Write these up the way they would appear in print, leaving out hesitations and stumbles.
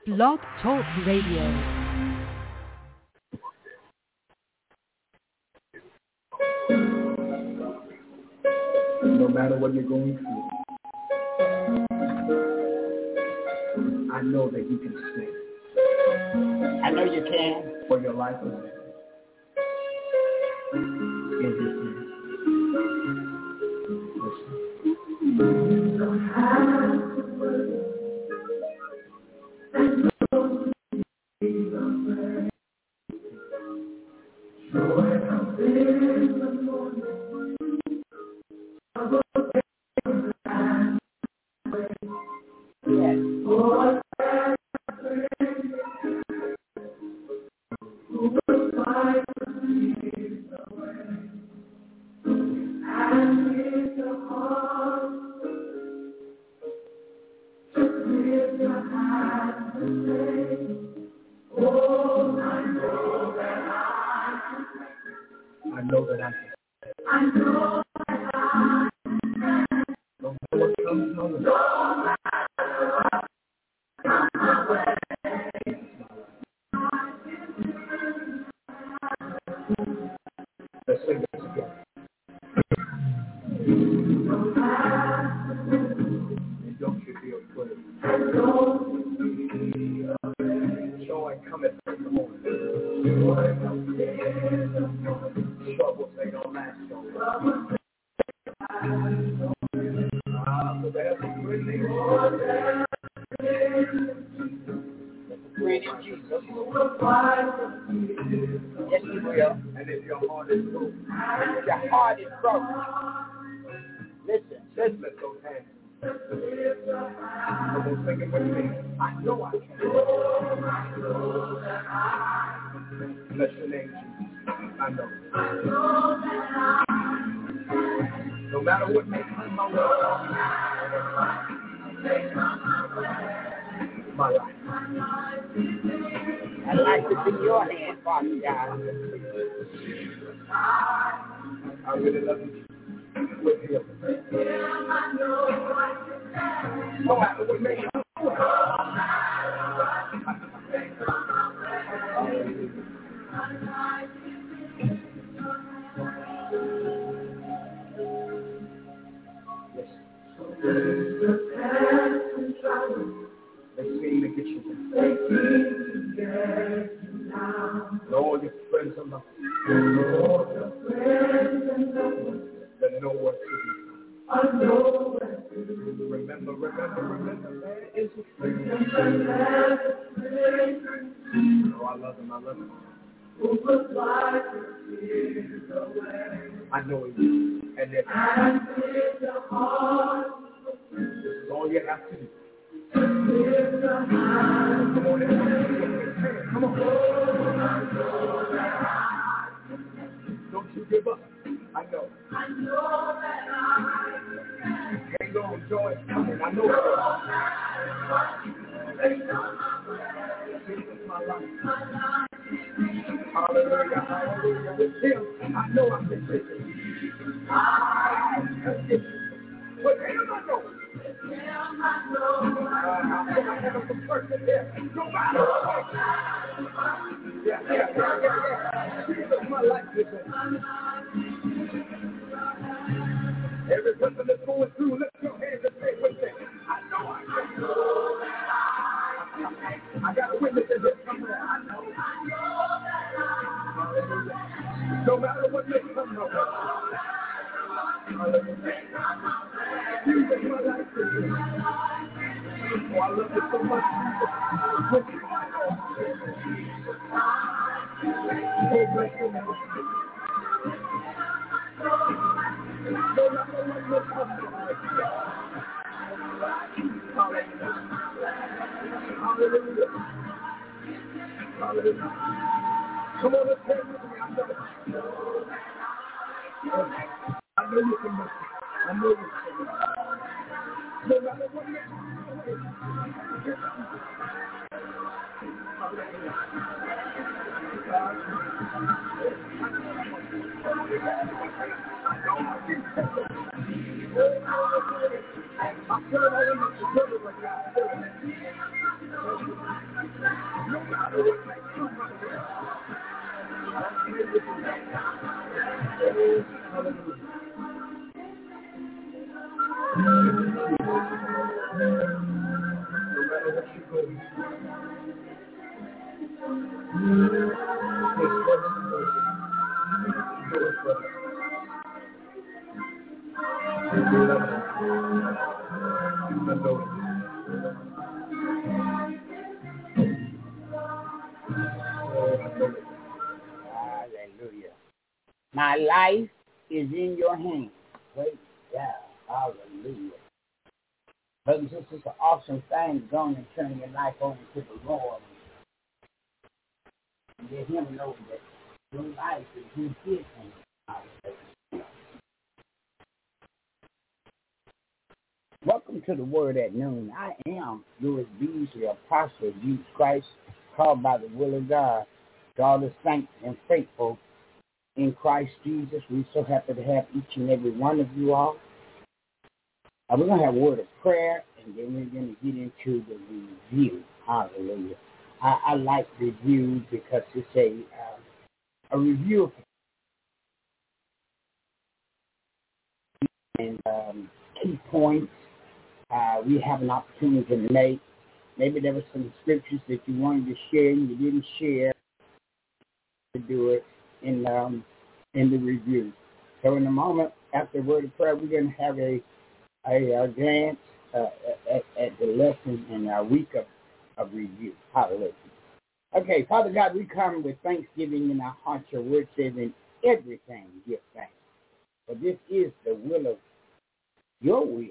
Blog Talk Radio. No matter what you're going through, I know that you can stand. I know you can. For your life is in His hands. I know He is. And that this is all you have to do. Come on, come on. Don't you give up. I know that hang on, joy is coming. I know it. Jesus, my life. Hallelujah, hallelujah. With Him, I know I can take it. With Him, I know. I have some person here. No matter what. Yeah. Jesus, my life is in. Every person that's going through, lift your hands and say with me. I know I can. I got a witness in this somewhere. I know. No matter what may come my way. Jesus, my life is in. Oh, I love you so much. Oh, bless you, man. No matter what may come my way. Hallelujah. Hallelujah. Come on, let's pray with me. I know you can make it. I know you can make it. No matter what may come my way. I No matter what may come my way. No matter what you go through. His grace and mercy endures forever. We love him. We adore him. Hallelujah. My life is in your hands. Praise God. Hallelujah. Brothers and sisters, it's an awesome thing to go and turn your life over to the Lord. And let him know that your life is in his hands. Welcome to the Word at Noon. I am Louis Beasley, apostle of Jesus Christ, called by the will of God, to all the saints and faithful in Christ Jesus. We're so happy to have each and every one of you all. We're going to have a word of prayer, and then we're going to get into the review. Hallelujah. I like reviews because it's a review and key points we have an opportunity to make. Maybe there were some scriptures that you wanted to share and you didn't share to do it in the review. So in a moment, after the word of prayer, we're going to have a glance at the lesson in our week of review. Hallelujah. Okay, Father God, we come with thanksgiving in our hearts. Your word says in everything give thanks. For this is the will of your will.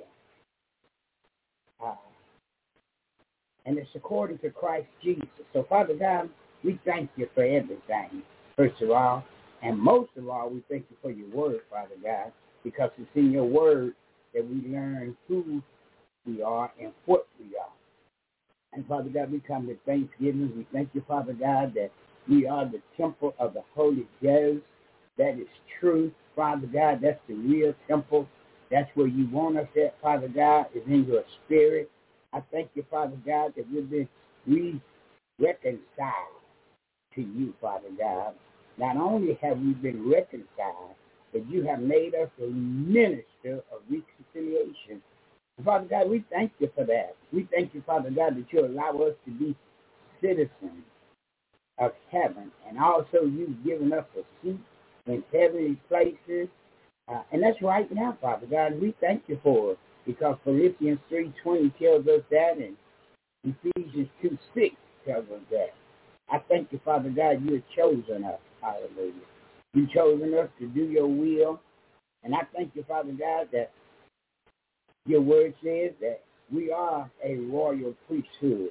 And it's according to Christ Jesus. So, Father God, we thank you for everything, first of all. And most of all, we thank you for your word, Father God, because it's in your word that we learn who we are and what we are. And, Father God, we come with thanksgiving. We thank you, Father God, that we are the temple of the Holy Ghost. That is truth, Father God. That's the real temple. That's where you want us at, Father God, is in your spirit. I thank you, Father God, that we've been reconciled to you, Father God. Not only have we been reconciled, but you have made us a minister of reconciliation. And Father God, we thank you for that. We thank you, Father God, that you allow us to be citizens of heaven. And also you've given us a seat in heavenly places. And that's right now, Father God. We thank you for it. Because Philippians 3:20 tells us that, and Ephesians 2:6 tells us that. I thank you, Father God, you have chosen us. Hallelujah. You've chosen us to do your will. And I thank you, Father God, that your word says that we are a royal priesthood.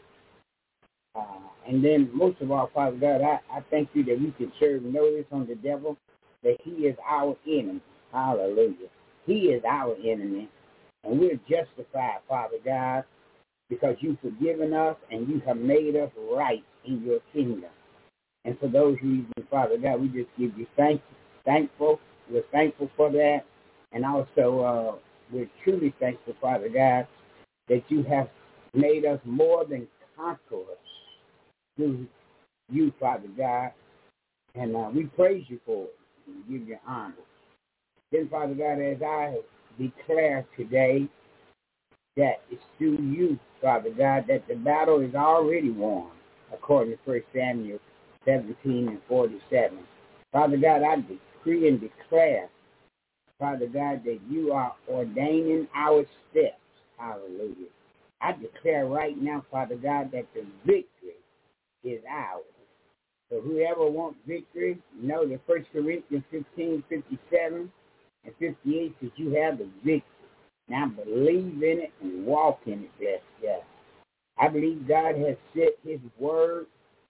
And then most of all, Father God, I thank you that we can serve notice on the devil, that he is our enemy. Hallelujah. He is our enemy. And we're justified, Father God, because you've forgiven us and you have made us right in your kingdom. And for those reasons, Father God, we just give you thankful. We're thankful for that. And also, we're truly thankful, Father God, that you have made us more than conquerors through you, Father God. And we praise you for it and give you honor. Then, Father God, as I declare today that it's through you, Father God, that the battle is already won, according to 1 Samuel 17:47. Father God, I decree and declare, Father God, that you are ordaining our steps. Hallelujah. I declare right now, Father God, that the victory is ours. So whoever wants victory, know that 1 Corinthians 15:57 and 58 says you have the victory. Now believe in it and walk in it, bless God. I believe God has set his word,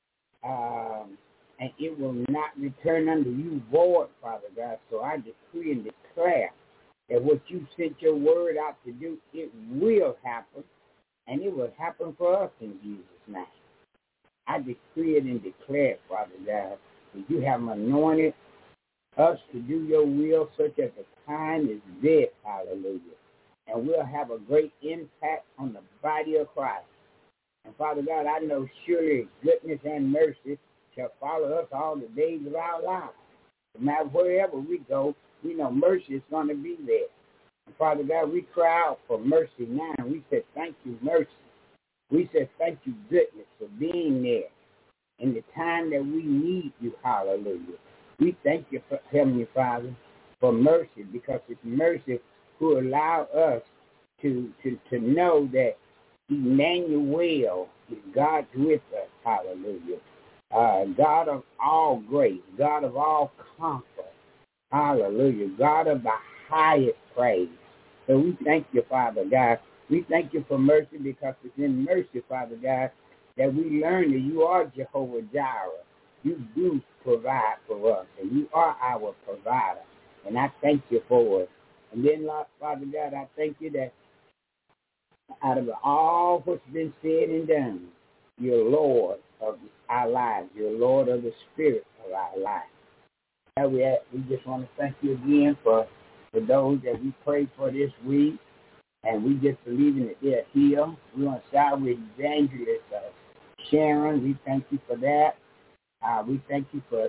and it will not return unto you void, Father God. So I decree and declare that what you sent your word out to do, it will happen, and it will happen for us in Jesus' name. I decree it and declare it, Father God, that you have anointed us to do your will such as the time is this, hallelujah. And we'll have a great impact on the body of Christ. And Father God, I know surely goodness and mercy shall follow us all the days of our lives. No matter wherever we go, we know mercy is going to be there. And Father God, we cry out for mercy now. We say thank you, mercy. We say thank you, goodness, for being there in the time that we need you. Hallelujah. We thank you, Heavenly Father, for mercy, because it's mercy who allow us to know that Emmanuel is God with us. Hallelujah. God of all grace, God of all comfort. Hallelujah. God of the highest praise. So we thank you, Father God. We thank you for mercy, because it's in mercy, Father God, that we learn that you are Jehovah Jireh. You do provide for us, and you are our provider. And I thank you for it. And then, Father God, I thank you that out of all what's been said and done, you're Lord of our lives. You're Lord of the spirit of our lives. And we just want to thank you again for those that we prayed for this week. And we just believing that they're healed. We want to start with Evangelist Sharon. We thank you for that. We thank you for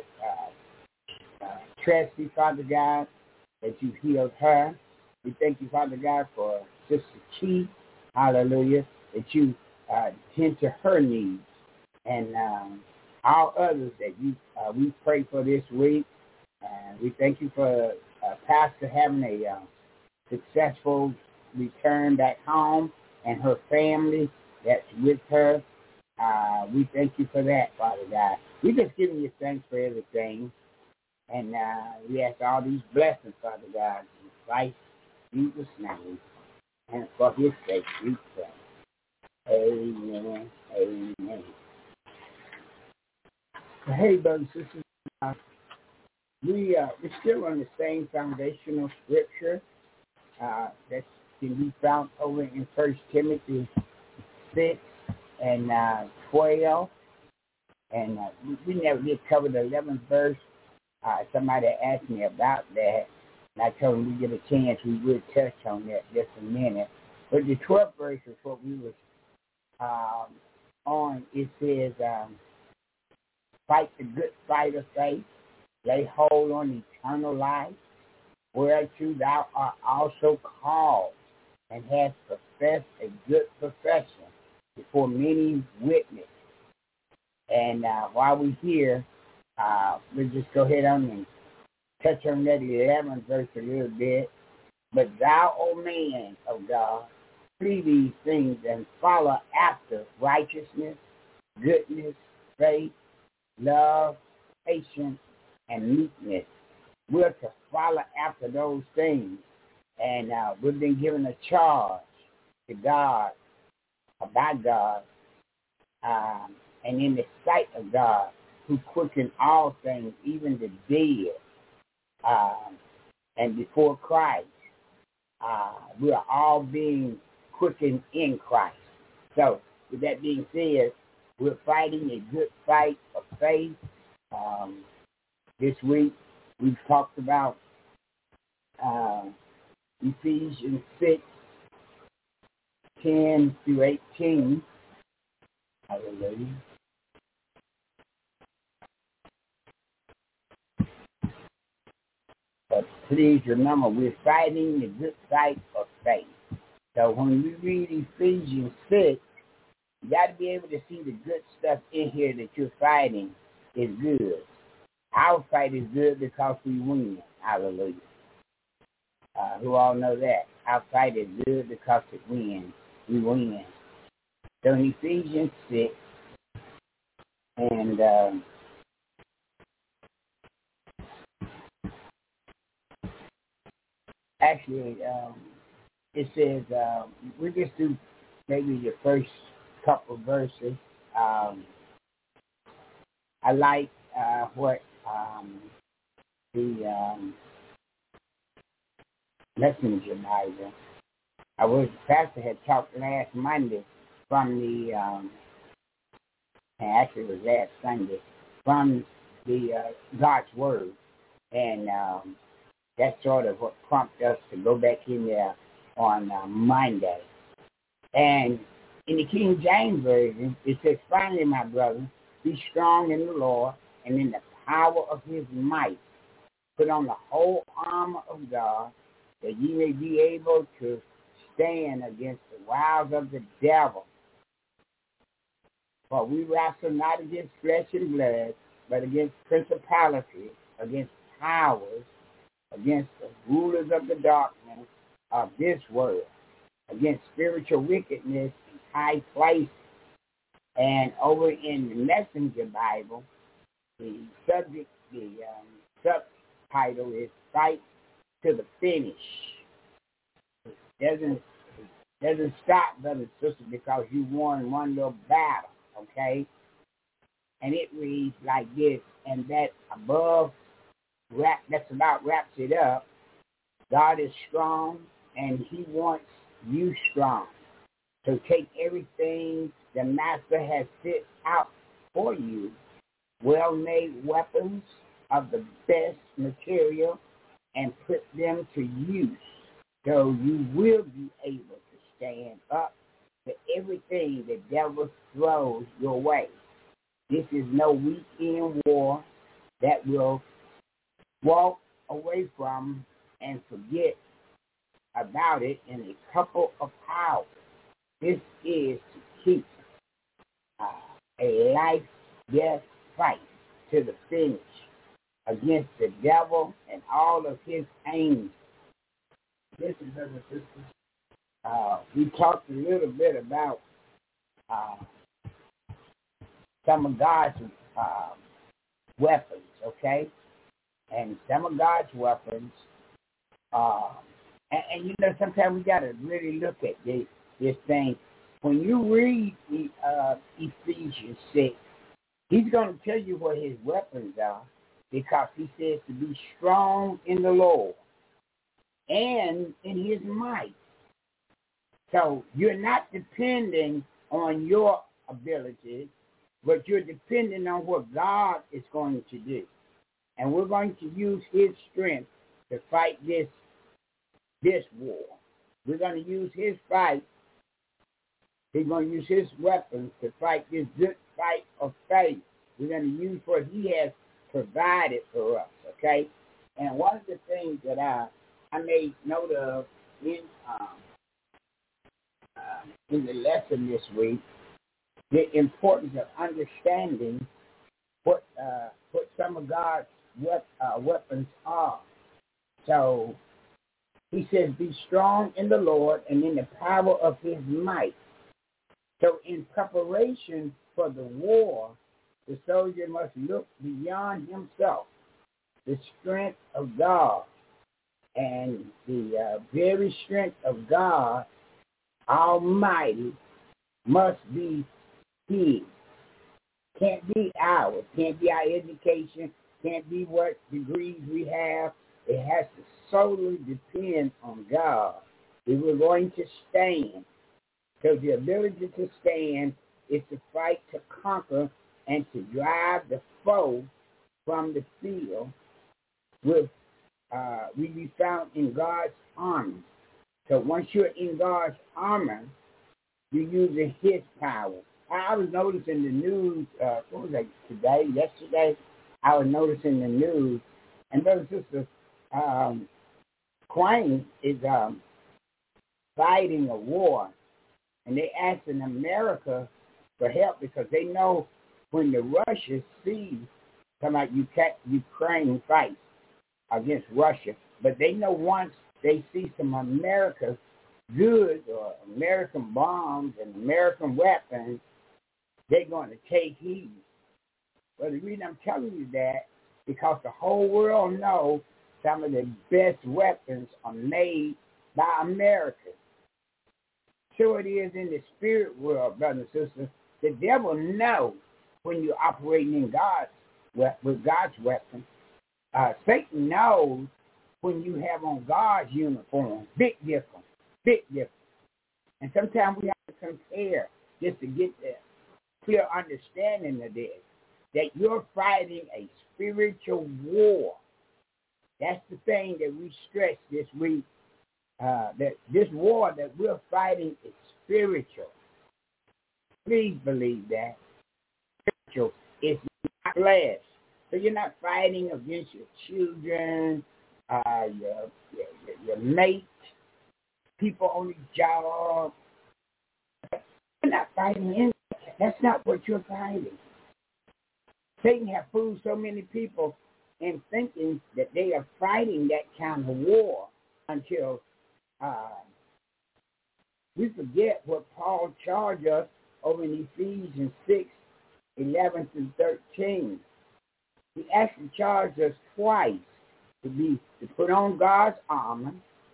Tracy, Father God, that you healed her. We thank you, Father God, for Sister Chi, hallelujah, that you tend to her needs. And all others that we pray for this week. We thank you for Pastor having a successful return back home and her family that's with her. We thank you for that, Father God. We just giving you thanks for everything. And we ask all these blessings, Father God, in Christ Jesus' name. And for his sake, we pray. Amen. Amen. Hey, brothers and sisters, we're still on the same foundational scripture that can be found over in 1 Timothy 6 and 12. And we never did cover the 11th verse. Somebody asked me about that, and I told them we get a chance, we would touch on that just a minute. But the 12th verse is what we was on. It says, fight the good fight of faith, lay hold on eternal life, whereunto thou art also called, and hast professed a good profession before many witnesses. And while we're here, we'll just go ahead on and touch on that 11th verse a little bit. But thou, O man of God, flee these things and follow after righteousness, goodness, faith, love, patience, and meekness. We're to follow after those things. And we've been given a charge to God, by God, and in the sight of God, who quicken all things, even the dead, and before Christ. We are all being quickened in Christ. So, with that being said, we're fighting a good fight of faith. This week, we've talked about Ephesians 6, 10 through 18. Hallelujah. But please remember, we're fighting the good fight of faith. So when we read Ephesians 6, you got to be able to see the good stuff in here that you're fighting is good. Our fight is good because we win. Hallelujah. Who all know that? Our fight is good because it wins. We win. So in Ephesians 6, and actually, it says, we just do maybe the first couple verses. I like what the messenger Bible. The pastor had talked last Monday from the, and actually it was last Sunday, from the God's Word. And that's sort of what prompted us to go back in there on Monday. And In the King James Version, it says, finally, my brother, be strong in the Lord and in the power of his might. Put on the whole armor of God, that ye may be able to stand against the wiles of the devil. For we wrestle not against flesh and blood, but against principalities, against powers, against the rulers of the darkness of this world, against spiritual wickedness in high places. And over in the Messenger Bible, the subtitle is Fight to the Finish. It doesn't stop, brothers and sisters, because you won one little battle, okay? And it reads like this, and that above, that's about wraps it up. God is strong, and he wants you strong. So take everything the Master has set out for you, well-made weapons of the best material, and put them to use, so you will be able to stand up to everything the devil throws your way. This is no weekend war that will walk away from and forget about it in a couple of hours. This is to keep a life-death fight to the finish against the devil and all of his angels. Listen, brothers and sisters, we talked a little bit about some of God's weapons, okay? And some of God's weapons, and you know, sometimes we got to really look at this thing. When you read Ephesians 6, he's going to tell you what his weapons are, because he says to be strong in the Lord and in his might. So you're not depending on your abilities, but you're depending on what God is going to do. And we're going to use his strength to fight this war. We're going to use his fight. He's going to use his weapons to fight this good fight of faith. We're going to use what he has provided for us, okay? And one of the things that I made note of in the lesson this week, the importance of understanding what some of God's weapons are. So he says, be strong in the Lord and in the power of his might. So in preparation for the war, the soldier must look beyond himself, the strength of God, and the very strength of God Almighty must be his. Can't be ours. Can't be our education. Can't be what degrees we have. It has to solely depend on God if we're going to stand. So the ability to stand is to fight to conquer and to drive the foe from the field will be found in God's armor. So once you're in God's armor, you're using his power. I was noticing the news, what was that, yesterday, I was noticing the news, and Brother and Sister, Ukraine is fighting a war, and they asking America for help because they know when the Russians see Ukraine fight against Russia, but they know once they see some American goods or American bombs and American weapons, they're going to take heed. Well, the reason I'm telling you that, because the whole world knows some of the best weapons are made by America. So it is in the spirit world, brothers and sisters. The devil knows when you're operating in with God's weapons. Satan knows when you have on God's uniform. Big difference. And sometimes we have to compare just to get the clear understanding of this, that you're fighting a spiritual war. That's the thing that we stress this week, that this war that we're fighting is spiritual. Please believe that. Spiritual is not flesh. So you're not fighting against your children, your mate, people on the job. You're not fighting anything. That's not what you're fighting. Satan has fooled so many people in thinking that they are fighting that kind of war until we forget what Paul charged us over in Ephesians 6:11-13. He actually charged us twice to put on God's armor.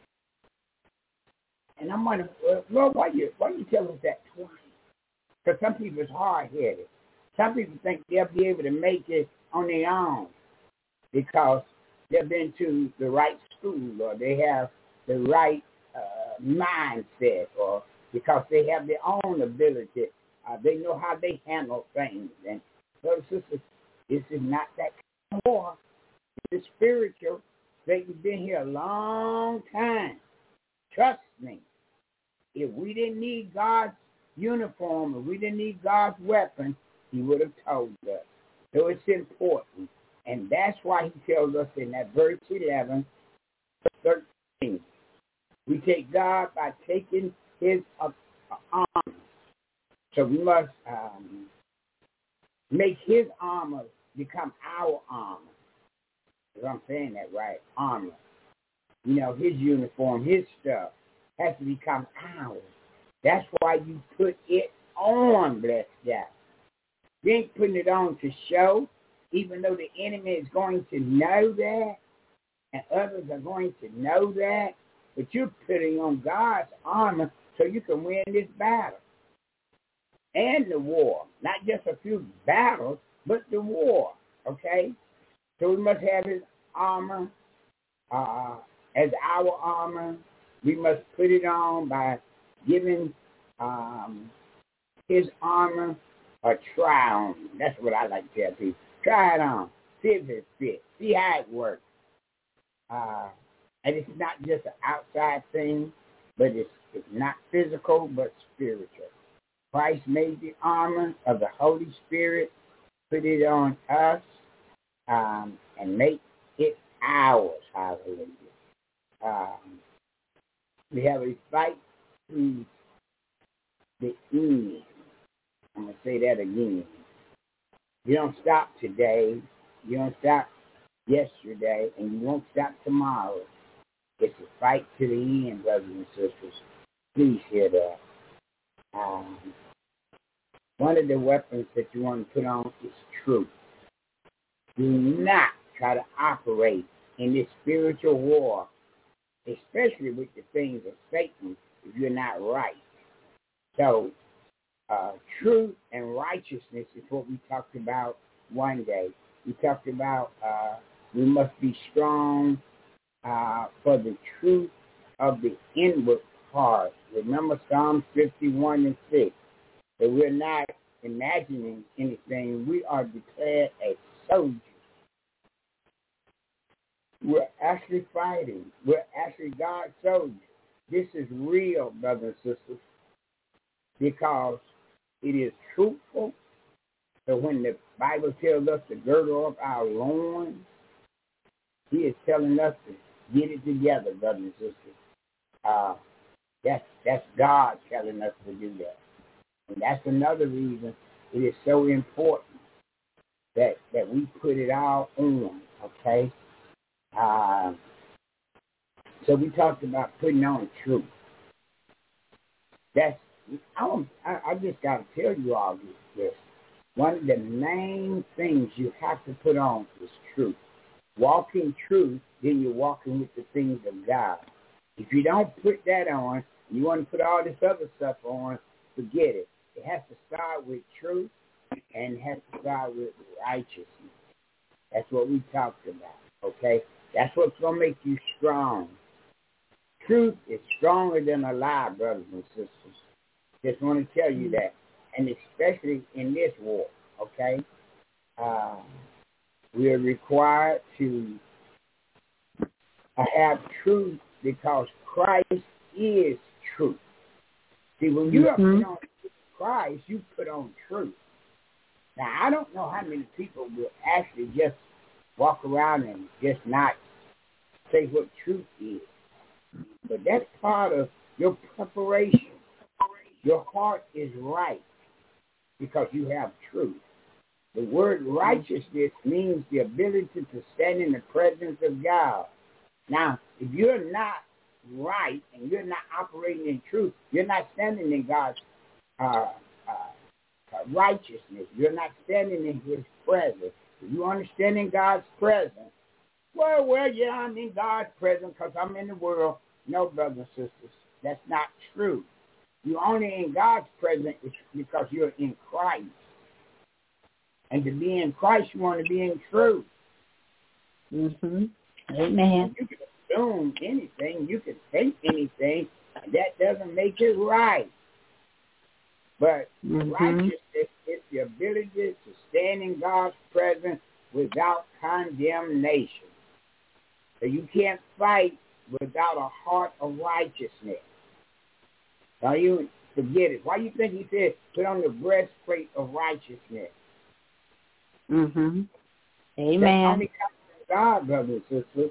And I'm wondering, Lord, why you tell us that twice? Because some people is hard-headed. Some people think they'll be able to make it on their own because they've been to the right school or they have the right mindset or because they have their own ability. They know how they handle things. And brothers and sisters, this is not that kind of war. It's spiritual. Satan's been here a long time. Trust me. If we didn't need God's uniform, if we didn't need God's weapon, he would have told us. So it's important. And that's why he tells us in that verse 11, 13, we take God by taking his armor. So we must make his armor become our armor. If I'm saying that right, armor. You know, his uniform, his stuff has to become ours. That's why you put it on, blessed God. You ain't putting it on to show, even though the enemy is going to know that, and others are going to know that, but you're putting on God's armor so you can win this battle. And the war. Not just a few battles, but the war, okay? So we must have his armor as our armor. We must put it on by giving his armor a try on. That's what I like to tell people. Try it on. See if it fits. See how it works. And it's not just an outside thing, but it's not physical, but spiritual. Christ made the armor of the Holy Spirit, put it on us, and make it ours. Hallelujah. We have a fight through the end. I'm going to say that again. You don't stop today. You don't stop yesterday, and you won't stop tomorrow. It's a fight to the end, brothers and sisters. Please hear that. One of the weapons that you want to put on is truth. Do not try to operate in this spiritual war, especially with the things of Satan, if you're not right. So, truth and righteousness is what we talked about one day. We talked about we must be strong for the truth of the inward part. Remember Psalm 51:6. That we're not imagining anything. We are declared as soldiers. We're actually fighting. We're actually God's soldiers. This is real, brothers and sisters, because it is truthful. So when the Bible tells us to girdle up our loins, he is telling us to get it together, brothers and sisters. That's God telling us to do that. And that's another reason it is so important that we put it all on, okay? So we talked about putting on truth. I just got to tell you all this. One of the main things you have to put on is truth. Walk in truth, then you're walking with the things of God. If you don't put that on, you want to put all this other stuff on, forget it. It has to start with truth, and it has to start with righteousness. That's what we talked about, okay? That's what's going to make you strong. Truth is stronger than a lie, brothers and sisters. Just want to tell you that, and especially in this war, okay? We are required to have truth because Christ is truth. See, when you are put on Christ, you put on truth. Now, I don't know how many people will actually just walk around and just not say what truth is. But that's part of your preparation. Your heart is right because you have truth. The word righteousness means the ability to stand in the presence of God. Now, if you're not right and you're not operating in truth, you're not standing in God's righteousness. You're not standing in his presence. If you understand in God's presence, well, yeah, I'm in God's presence because I'm in the world. No, brothers and sisters, that's not true. You're only in God's presence because you're in Christ. And to be in Christ, you want to be in truth. Mm-hmm. Amen. You can assume anything. You can think anything. And that doesn't make it right. But righteousness is the ability to stand in God's presence without condemnation. So you can't fight without a heart of righteousness. Now you forget it. Why do you think he said put on the breastplate of righteousness? Mm-hmm. Amen. That only comes from God, brothers and sisters.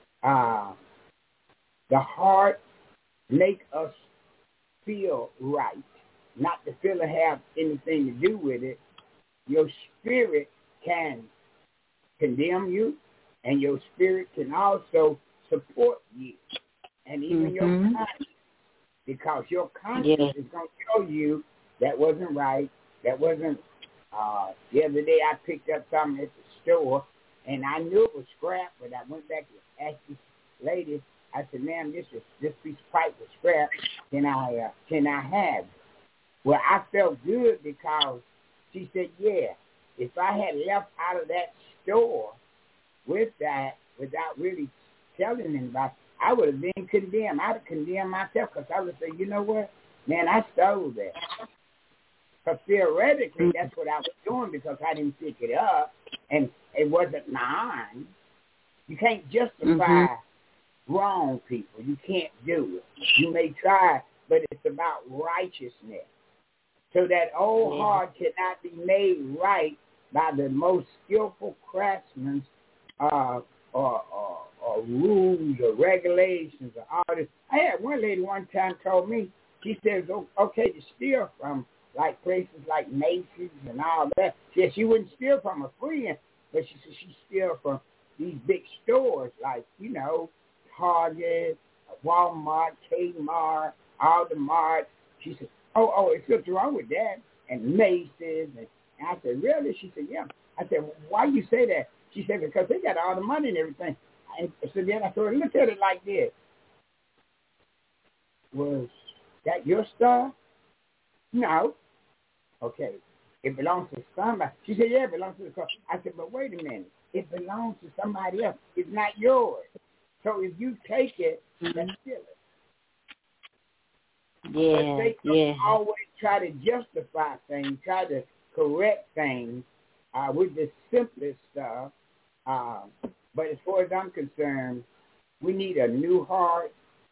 The heart make us feel right, not to feel to have anything to do with it. Your spirit can condemn you, and your spirit can also support you, and even your conscience, because your conscience is going to show you that wasn't right, that wasn't. The other day I picked up something at the store, and I knew it was scrap, but I went back and asked this lady. I said, "Ma'am, this piece of pipe was scrap. Can I have it?" Well, I felt good because she said, "Yeah." If I had left out of that store with that without really telling anybody, I would have been condemned. I'd have condemned myself because I would say, "You know what, man, I stole that." Because theoretically, that's what I was doing because I didn't pick it up, and it wasn't mine. You can't justify wrong, people. You can't do it. You may try, but it's about righteousness. So that old heart cannot be made right by the most skillful craftsmen or rules or regulations or all this. I had one lady one time told me, she says, okay to steal from like places like Macy's and all that. She said she wouldn't steal from a friend, but she said she steal from these big stores like, Target, Walmart, Kmart, all the marts. She said, oh, it's what's wrong with that? And Macy's. And I said, really? She said, yeah. I said, well, why you say that? She said, because they got all the money and everything. And so then I told her, look at it like this. Was that your stuff? No. Okay. It belongs to somebody. She said, yeah, it belongs to the car. I said, but wait a minute. It belongs to somebody else. It's not yours. So if you take it, that's stealing. Yeah, but they always try to justify things, try to correct things with the simplest stuff. But as far as I'm concerned, we need a new heart.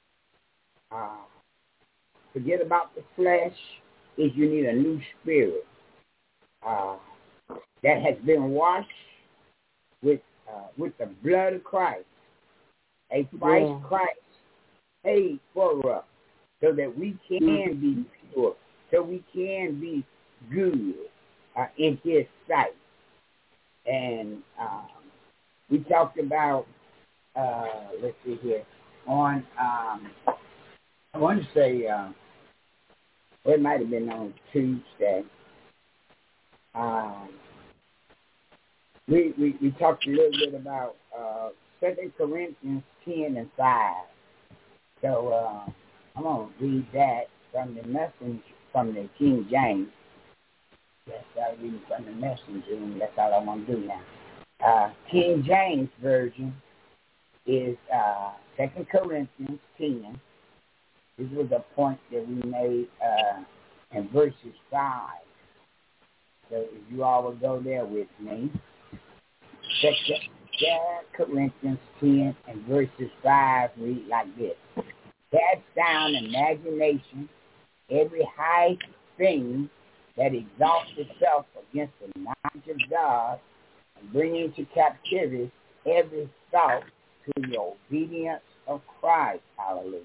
Forget about the flesh. You need a new spirit that has been washed with the blood of Christ. A price Christ paid for us so that we can be pure, so we can be good in his sight. And we talked about, let's see here, on, I want to say, it might have been on Tuesday. We talked a little bit about 2 Corinthians 10 and 5. So I'm going to read that from the Message, from the King James. Yes, I'm reading from the Message, and that's all I want to do now. King James Version is 2 Corinthians 10. This was a point that we made in verses 5. So if you all will go there with me. 2 Corinthians 10 and verses 5 read like this. Cast down imagination, every high thing that exalts itself against the knowledge of God, and bring into captivity every thought to the obedience of Christ. Hallelujah.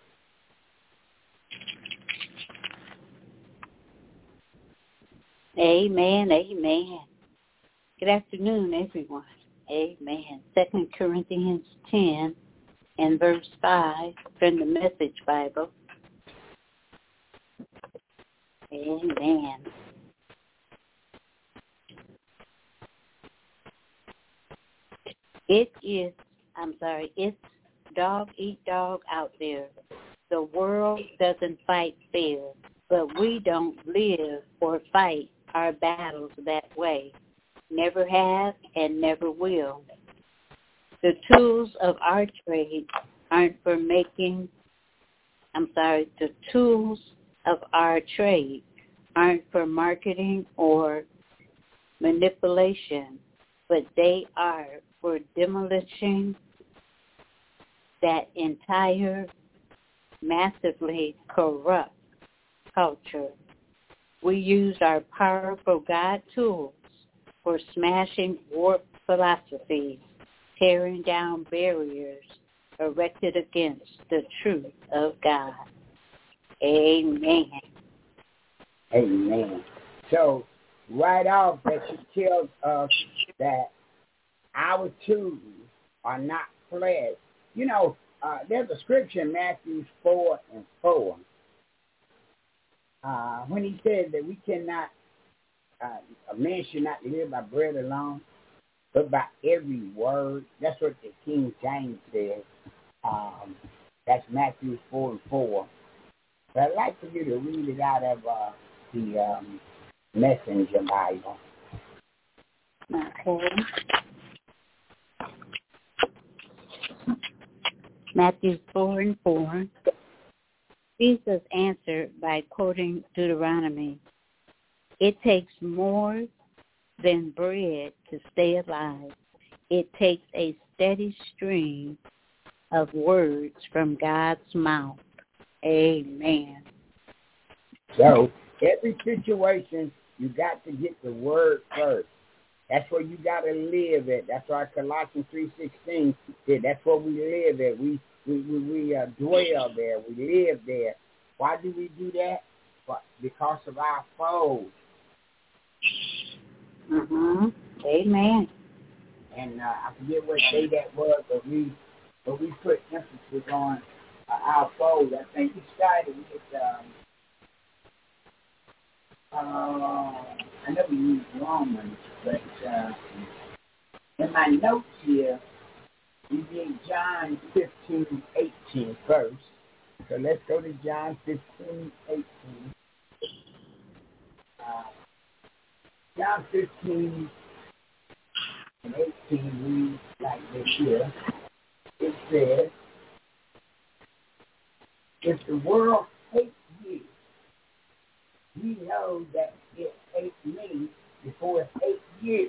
Amen. Amen. Good afternoon, everyone. Amen. 2 Corinthians 10 and verse 5 from the Message Bible. Amen. It's dog eat dog out there. The world doesn't fight fair, but we don't live or fight our battles that way. Never have and never will. The tools of our trade aren't for making, the tools of our trade aren't for marketing or manipulation, but they are for demolishing that entire massively corrupt culture. We use our powerful God tools for smashing warped philosophies, tearing down barriers erected against the truth of God. Amen. Amen. So, right off that she tells us that our tools are not flesh. You know, there's a scripture in Matthew 4 and 4 when he says that we cannot, a man should not live by bread alone, but by every word. That's what the King James says. That's Matthew 4 and 4. But I'd like for you to read it out of the Messenger Bible. Okay. Matthew 4 and 4. Jesus answered by quoting Deuteronomy. It takes more than bread to stay alive. It takes a steady stream of words from God's mouth. Amen. So, every situation, you got to get the word first. That's where you got to live at. That's why Colossians 3:16 said that's where we live at. We dwell there. We live there. Why do we do that? Because of our foes. Amen. And I forget what day that was, but we put emphasis on our foes. I think we started with I know we use Romans, but in my notes here, we did John 15:18 first. So let's go to John 15:18. John 15 and 18 reads like this here. It says, if the world hates you, we know that it hates me before it hates you.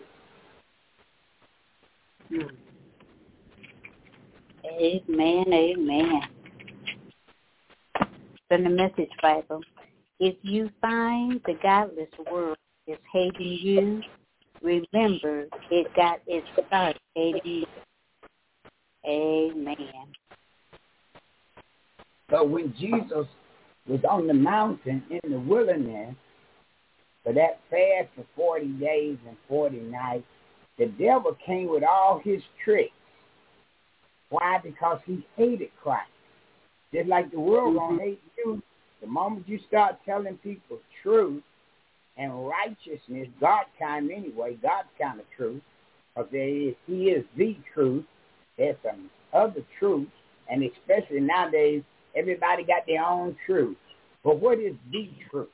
Amen, amen. From the Message Bible. If you find the godless world is hating you, remember it got its start hating you. Amen. So when Jesus was on the mountain in the wilderness for that fast for 40 days and 40 nights, the devil came with all his tricks. Why? Because he hated Christ. Just like the world gonna hate you, the moment you start telling people truth and righteousness, God's kind anyway, God's kind of truth, because He is the truth. There's some other truths, and especially nowadays, everybody got their own truth. But what is the truth?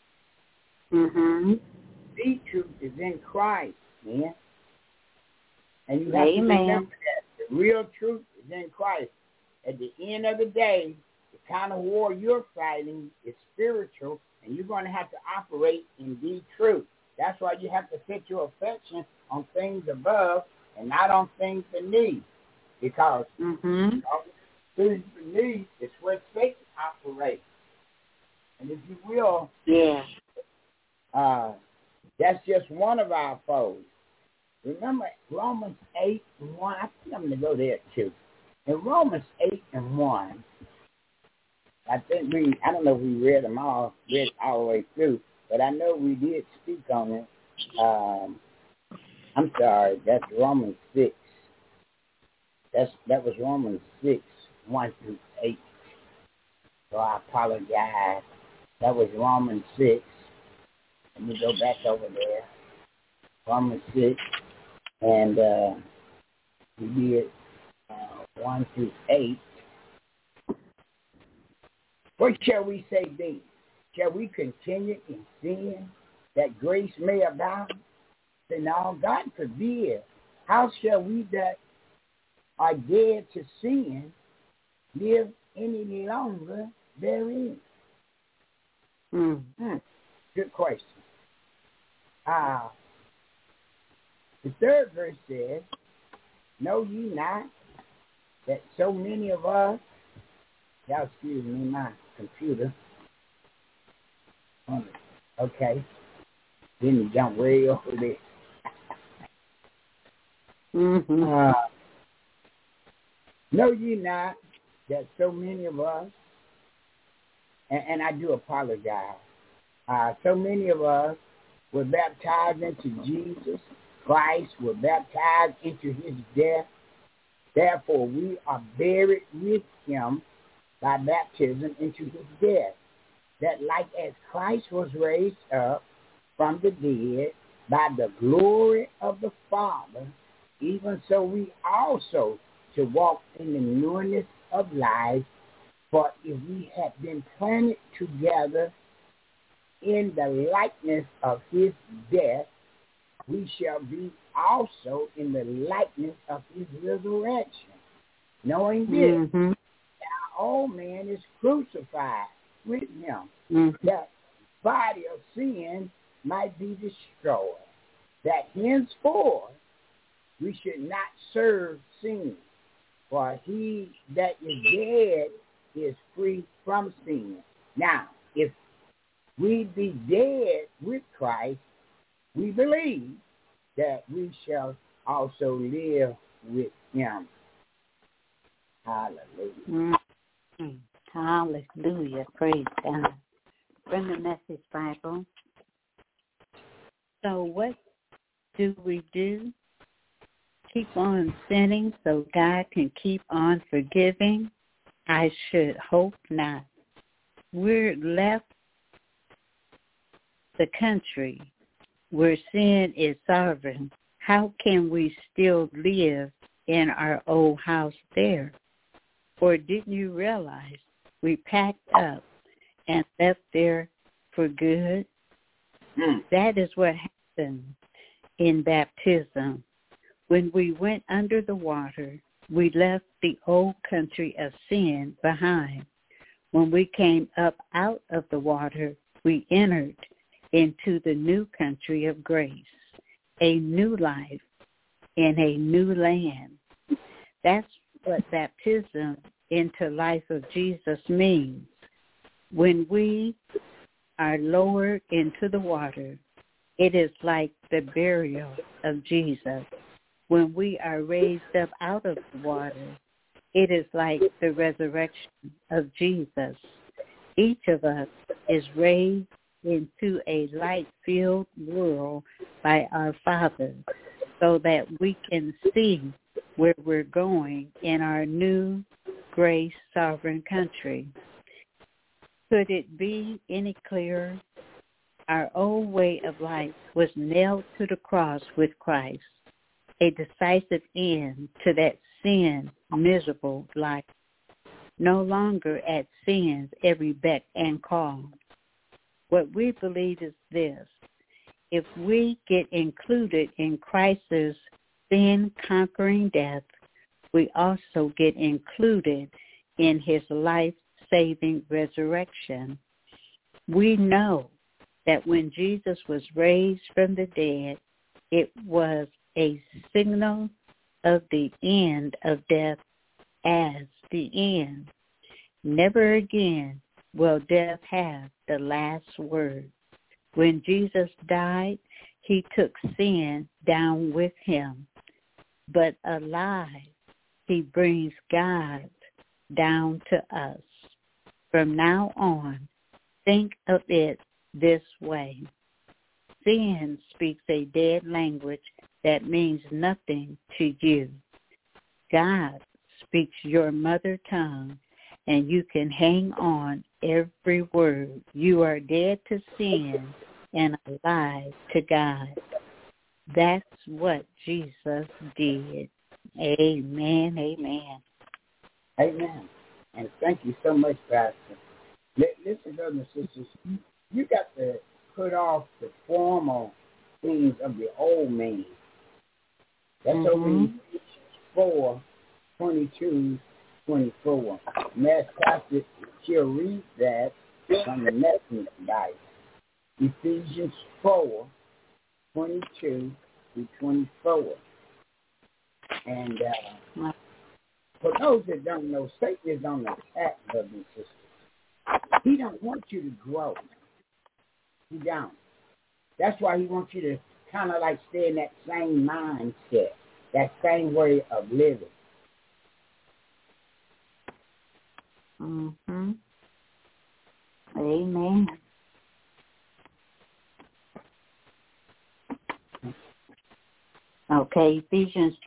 The truth is in Christ, man. And you have to remember that. The real truth is in Christ. At the end of the day, the kind of war you're fighting is spiritual, and you're going to have to operate in the truth. That's why you have to set your affection on things above and not on things beneath. Because things beneath is where Satan operates. And if you will, That's just one of our foes. Remember Romans 8:1. I think I'm going to go there too. In Romans 8:1, I don't know if we read it all the way through, but I know we did speak on it. I'm sorry, that's Romans 6. That was Romans 6:1-8. So I apologize. That was Romans 6. Let me go back over there. Romans 6, and we did 1-8. What shall we say then? Shall we continue in sin that grace may abound? Say, now, God forbid. How shall we that are dead to sin live any longer therein? Good question. The third verse says, know ye not that so many of us, y'all excuse me, my computer. Okay. Then you jump way over there. Know ye not that so many of us, and I do apologize, so many of us were baptized into Jesus Christ, were baptized into his death. Therefore, we are buried with him by baptism into his death, that like as Christ was raised up from the dead by the glory of the Father, even so we also to walk in the newness of life. For if we have been planted together in the likeness of his death, we shall be also in the likeness of his resurrection. Knowing this, our old man is crucified with him, that body of sin might be destroyed, that henceforth we should not serve sin. For he that is dead is free from sin. Now, if we be dead with Christ, we believe that we shall also live with him. Hallelujah. Hallelujah. Praise God. From the Message Bible. So what do? Keep on sinning so God can keep on forgiving? I should hope not. We're left the country where sin is sovereign. How can we still live in our old house there? Or didn't you realize we packed up and left there for good? That is what happened in baptism. When we went under the water, we left the old country of sin behind. When we came up out of the water, we entered into the new country of grace, a new life in a new land. That's what baptism into life of Jesus means. When we are lowered into the water, it is like the burial of Jesus. When we are raised up out of the water, it is like the resurrection of Jesus. Each of us is raised into a light-filled world by our Father so that we can see where we're going in our new grace sovereign country. Could it be any clearer? Our old way of life was nailed to the cross with Christ, a decisive end to that sin miserable life. No longer at sin's every beck and call. What we believe is this: if we get included in Christ's sin-conquering death, we also get included in his life-saving resurrection. We know that when Jesus was raised from the dead, it was a signal of the end of death as the end. Never again will death have the last word. When Jesus died, he took sin down with him. But alive, he brings God down to us. From now on, think of it this way. Sin speaks a dead language that means nothing to you. God speaks your mother tongue, and you can hang on every word. You are dead to sin and alive to God. That's what Jesus did. Amen, amen. Amen. And thank you so much, Pastor. Listen, brothers and sisters, you got to put off the formal things of the old man. That's over in Ephesians 4:22-24. Mass Pastor, she'll read that from the Message Bible. Ephesians 4:22-24. And for those that don't know, Satan is on the attack, brothers and sisters. He don't want you to grow. He don't. That's why he wants you to kind of like stay in that same mindset, that same way of living. Amen. Okay, Ephesians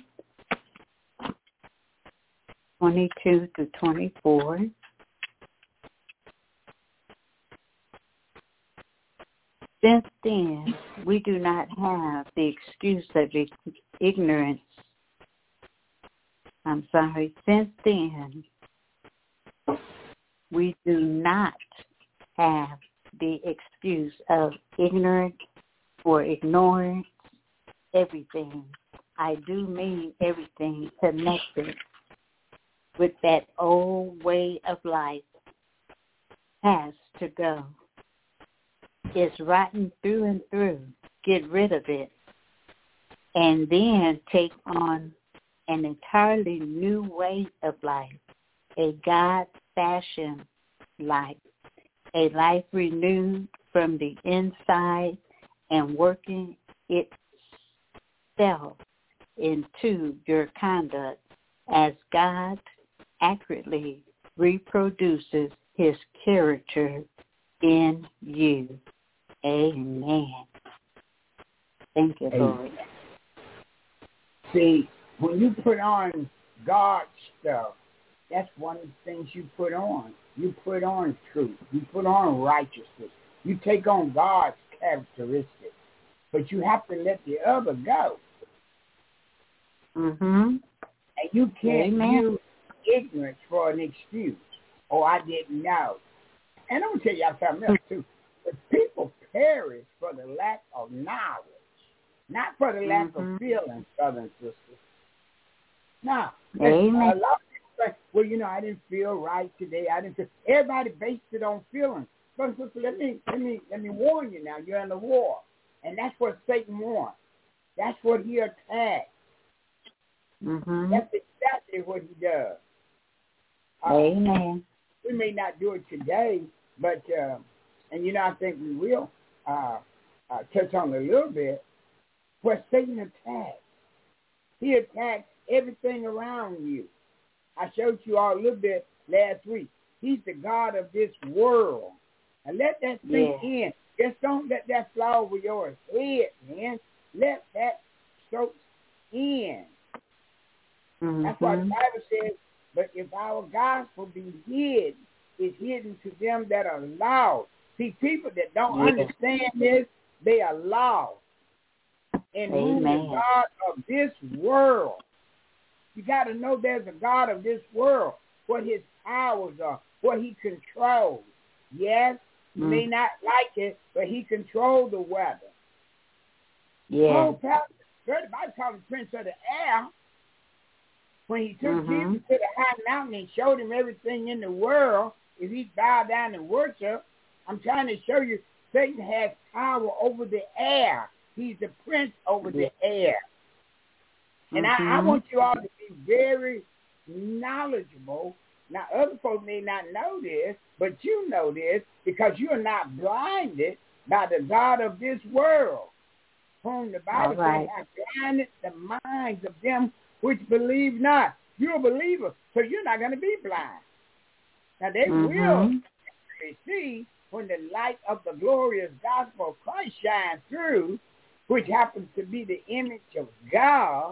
4:22-24. Since then, we do not have the excuse of ignorance. Since then, we do not have the excuse of ignorance or ignoring everything. I do mean everything connected with that old way of life has to go. It's rotten through and through. Get rid of it. And then take on an entirely new way of life, a God-fashioned life, a life renewed from the inside and working itself into your conduct as God accurately reproduces his character in you. Amen. Thank you, Lord. See, when you put on God's stuff, that's one of the things you put on. You put on truth. You put on righteousness. You take on God's characteristics. But you have to let the other go. And you can't use ignorance for an excuse. Oh, I didn't know. And I'm going to tell y'all something else, too. The people perish for the lack of knowledge, not for the lack of feelings, brothers and sisters. No. A lot of people say, well, I didn't feel right today. Everybody based it on feelings. Brothers and sisters, let me warn you now. You're in a war. And that's what Satan wants. That's what he attacks. That's exactly what he does. Amen. We may not do it today, but, I think we will touch on it a little bit, where Satan attacks. He attacks everything around you. I showed you all a little bit last week. He's the God of this world. And let that sink in. Just don't let that fly over your head, man. Let that soak in. That's why the Bible says, but if our gospel be hid, it's hidden to them that are lost. See, people that don't understand this, they are lost. And who the God of this world. You got to know there's a God of this world, what his powers are, what he controls. Yes, you may not like it, but he controls the weather. Oh, Pastor, the Bible called him Prince of the Air. When he took Jesus to the high mountain and showed him everything in the world, if he bowed down and worship, I'm trying to show you Satan has power over the air. He's the prince over the air. And I want you all to be very knowledgeable. Now, other folks may not know this, but you know this because you're not blinded by the God of this world, whom the Bible says hath blinded the minds of them which believe not. You're a believer, so you're not going to be blind. Now, they will see when the light of the glorious gospel of Christ shines through, which happens to be the image of God.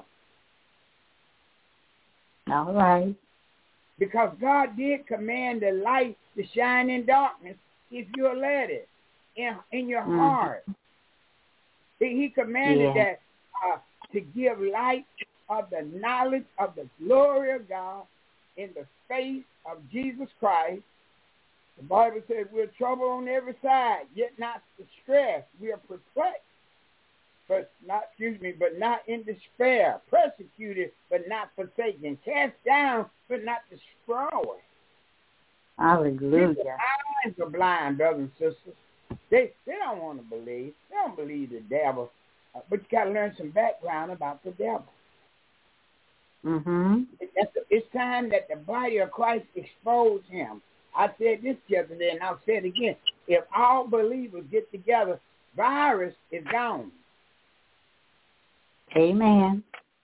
All right. Because God did command the light to shine in darkness if you'll let it in your heart. He commanded that to give light of the knowledge of the glory of God in the face of Jesus Christ. The Bible says we're troubled on every side, yet not distressed. We are perplexed, but not in despair. Persecuted, but not forsaken. Cast down, but not destroyed. Hallelujah. People's eyes are blind, brothers and sisters. They don't want to believe. They don't believe the devil. But you got to learn some background about the devil. It's time that the body of Christ expose him. I said this yesterday, and I'll say it again. If all believers get together, virus is gone. Amen.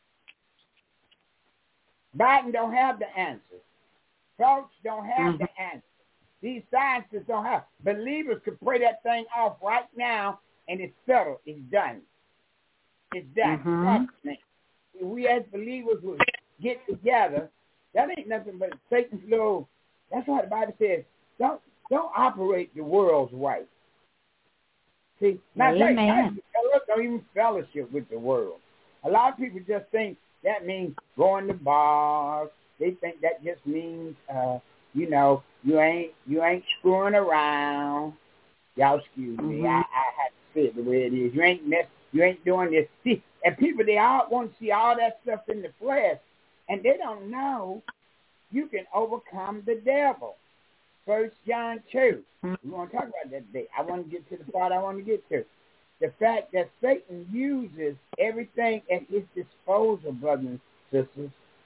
Biden don't have the answer. Folks don't have the answer. These scientists don't have. Believers could pray that thing off right now, and it's settled. It's done. It's done. If we as believers would get together, that ain't nothing but Satan's little. That's why the Bible says, don't operate the world's way. See, now don't even fellowship with the world. A lot of people just think that means going to bars. They think that just means, you ain't screwing around. Y'all excuse me. I had to say it the way it is. You ain't doing this. See, and people, they all want to see all that stuff in the flesh, and they don't know you can overcome the devil. 1 John 2. We want to talk about that today. I want to get to the part I want to get to. The fact that Satan uses everything at his disposal, brothers and sisters,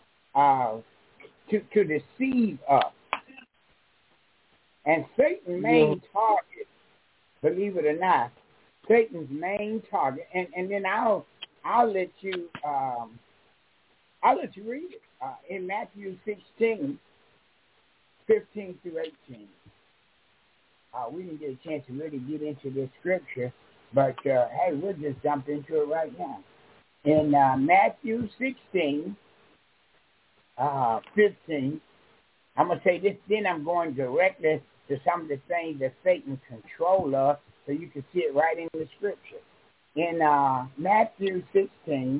to deceive us. And Satan's main target, believe it or not, Satan's main target, and then I'll let you read it in Matthew 16, 15 through 18. We didn't get a chance to really get into this scripture, but hey, we'll just jump into it right now. In Matthew 16, 15, I'm going to say this, then I'm going directly to some of the things that Satan controls us, so you can see it right in the scripture. In Matthew 16,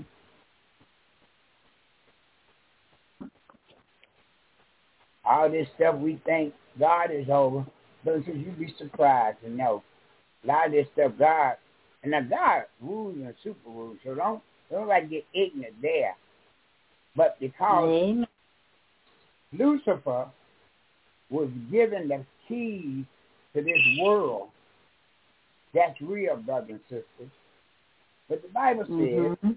all this stuff we think God is over, but you'd be surprised to know a lot of this stuff God rules and super rules, so don't like get ignorant there. But because Lucifer was given the keys to this world, that's real, brothers and sisters. But the Bible says,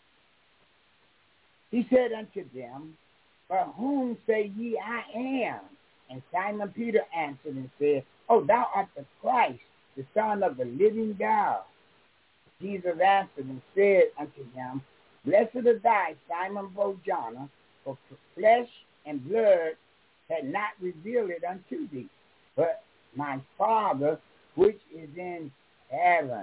he said unto them, but whom say ye I am? And Simon Peter answered and said, oh, thou art the Christ, the Son of the living God. Jesus answered and said unto him, blessed are thou, Simon Bar-Jonah, for flesh and blood had not revealed it unto thee, but my Father which is in heaven.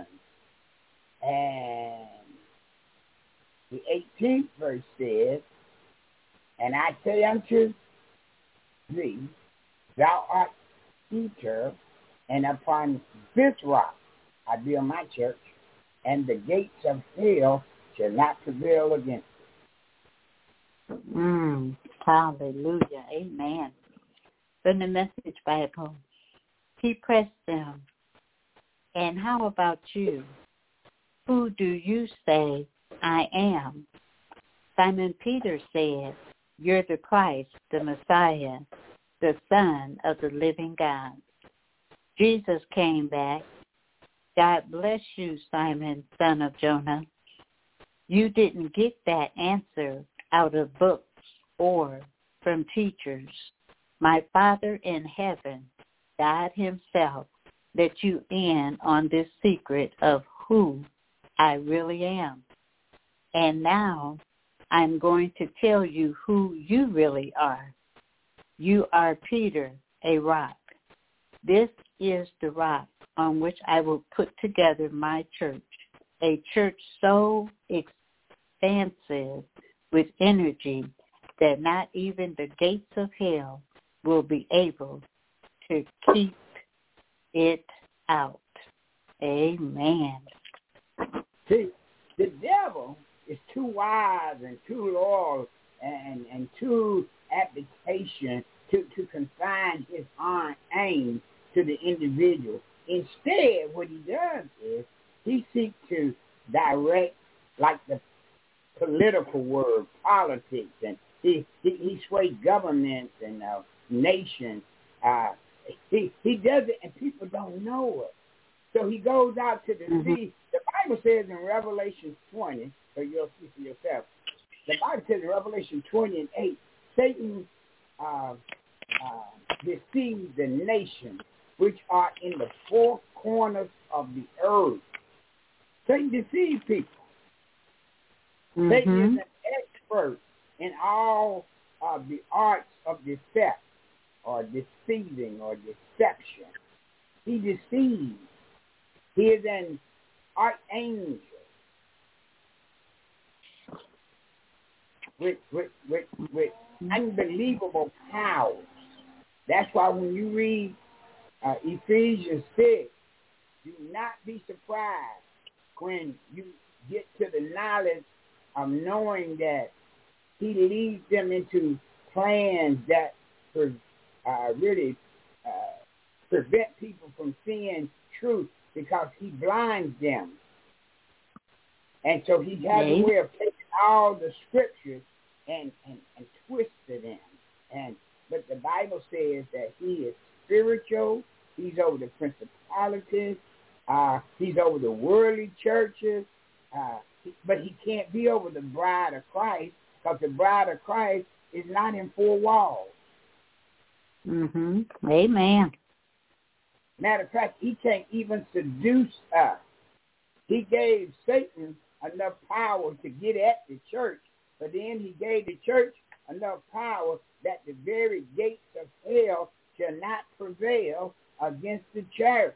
And the 18th verse says, and I say unto thee, thou art Peter, and upon this rock I build my church, and the gates of hell shall not prevail against it. Hallelujah. Amen. From the Message Bible, he pressed them, and how about you? Who do you say I am? Simon Peter said, you're the Christ, the Messiah, the Son of the living God. Jesus came back. God bless you, Simon, son of Jonah. You didn't get that answer out of books or from teachers. My Father in heaven, God himself, let you in on this secret of who I really am. And now I'm going to tell you who you really are. You are Peter, a rock. This is the rock on which I will put together my church, a church so expansive with energy that not even the gates of hell will be able to keep it out. Amen. See, the devil is too wise and too loyal and too application to confine his aim to the individual. Instead, what he does is he seeks to direct, like the political word, politics, and he sways governments and nations. He does it, and people don't know it. So he goes out to the sea. The Bible says in Revelation 20, so you'll see for yourself. The Bible says in Revelation 20 and 8, Satan deceives the nations which are in the four corners of the earth. Satan deceives people. Satan is an expert in all of the arts of deception or deceiving or deception. He deceives. He is an archangel with unbelievable powers. That's why when you read Ephesians 6, do not be surprised when you get to the knowledge of knowing that he leads them into plans that really prevent people from seeing truth because he blinds them. And so he has a way of taking all the scriptures and twisted them. But the Bible says that he is spiritual. He's over the principalities. He's over the worldly churches. But he can't be over the bride of Christ because the bride of Christ is not in four walls. Amen. Matter of fact, he can't even seduce us. He gave Satan enough power to get at the church, but then he gave the church enough power that the very gates of hell shall not prevail against the church.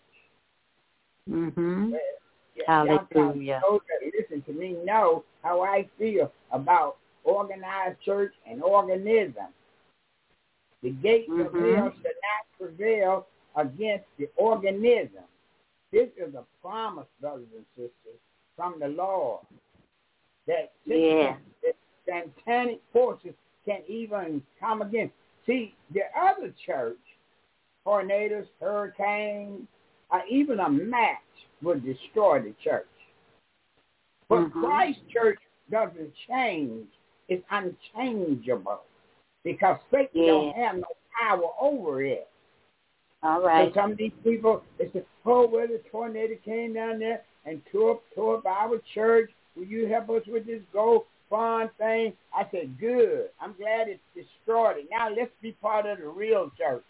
Hallelujah. Those that listen to me know how I feel about organized church and organism. The gates of hell shall not prevail against the organism. This is a promise, brothers and sisters, from the Lord that the satanic forces can't even come against. See, the other church, tornadoes, hurricanes, or even a match would destroy the church. But Christ's church doesn't change. It's unchangeable because Satan don't have no power over it. All right. So some of these people, they say, oh, well, the tornado came down there and tore up our church. Will you help us with this gold fund thing? I said, good. I'm glad it's destroyed it. Now let's be part of the real church.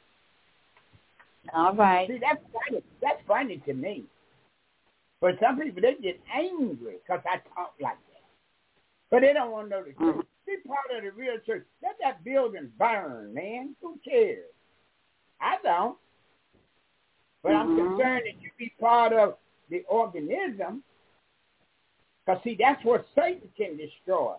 All right. See, that's funny to me. But some people, they get angry because I talk like that. But they don't want to know the truth. Be part of the real church. Let that building burn, man. Who cares? I don't. But I'm concerned that you be part of the organism. Because, see, that's what Satan can destroy.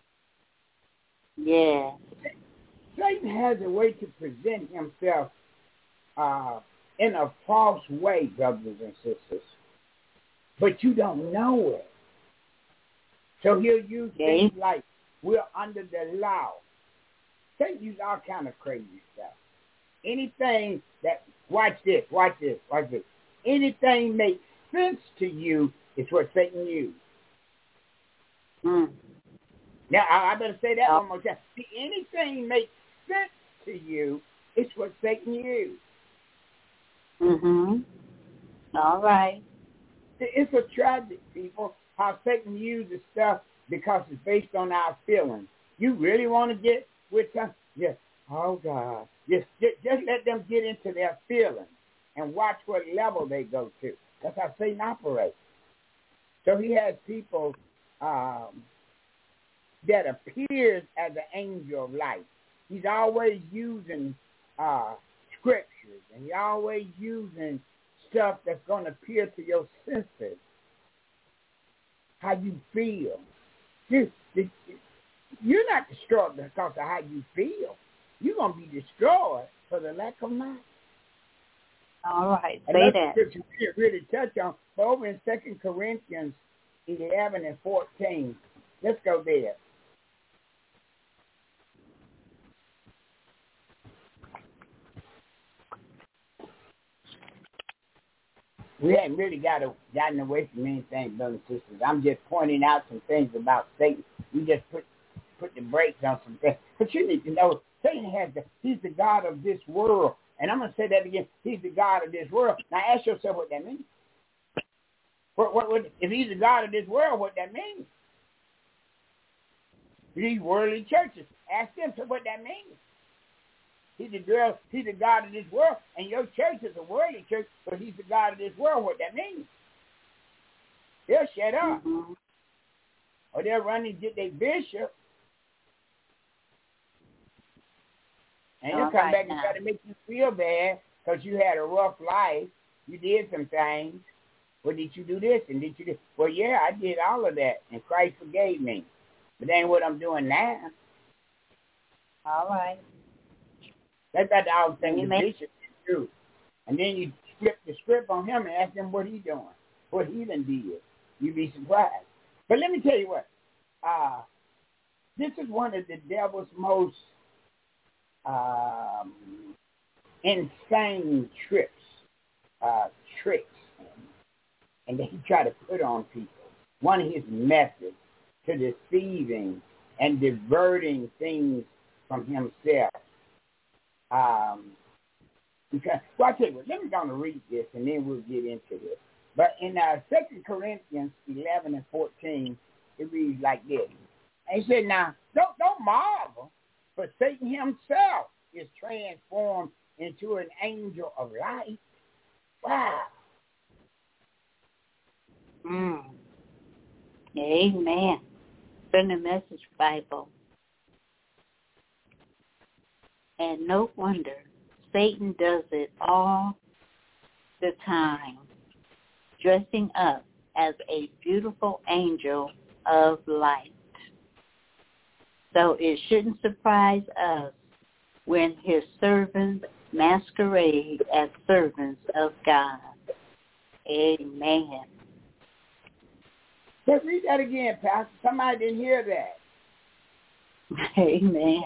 Yeah. Satan has a way to present himself in a false way, brothers and sisters. But you don't know it. So he'll use things like, we're under the law. Satan uses all kind of crazy stuff. Anything that, watch this. Anything makes sense to you is what Satan used. Now, I better say that one more time. See, anything makes sense to you is what Satan used. All right. It's a tragic, people, how Satan uses stuff because it's based on our feelings. You really want to get with them? Yes. Oh, God. Just let them get into their feelings. and watch what level they go to. That's how Satan operates. So he has people that appears as an angel of light. He's always using scriptures, and he's always using stuff that's going to appeal to your senses, how you feel. You're not destroyed because of how you feel. You're going to be destroyed for the lack of knowledge. All right, and say that's that. Scripture we didn't really touch on, but over in 2 Corinthians 11 and 14, let's go there. We hadn't really gotten away from anything, brothers and sisters. I'm just pointing out some things about Satan. We just put the brakes on some things. But you need to know, Satan he's the God of this world. And I'm going to say that again. He's the God of this world. Now ask yourself what that means. What, if he's the God of this world, what that means? These worldly churches, ask them what that means. He's the God of this world, and your church is a worldly church, but he's the God of this world, what that means. They'll shut up. Mm-hmm. Or they'll run and get their bishop, and they'll come back and try to make you feel bad because you had a rough life. You did some things. Well, did you do this and did you do? Well, yeah, I did all of that, and Christ forgave me. But that ain't what I'm doing now. All right. That's not all the thing the bishop can do. And then you flip the script on him and ask him what he's doing, what he done did. You'd be surprised. But let me tell you what. This is one of the devil's most insane tricks, and that he tried to put on people. One of his methods to deceiving and diverting things from himself. Because, well, I tell you what, let me go and read this, and then we'll get into this. But in 2 Corinthians 11 and 14, it reads like this. And he said, now, don't marvel, but Satan himself is transformed into an angel of light. Wow. Amen. From the Message Bible. And no wonder Satan does it all the time, dressing up as a beautiful angel of light. So it shouldn't surprise us when his servants masquerade as servants of God. Amen. Let's read that again, Pastor. Somebody didn't hear that. Amen.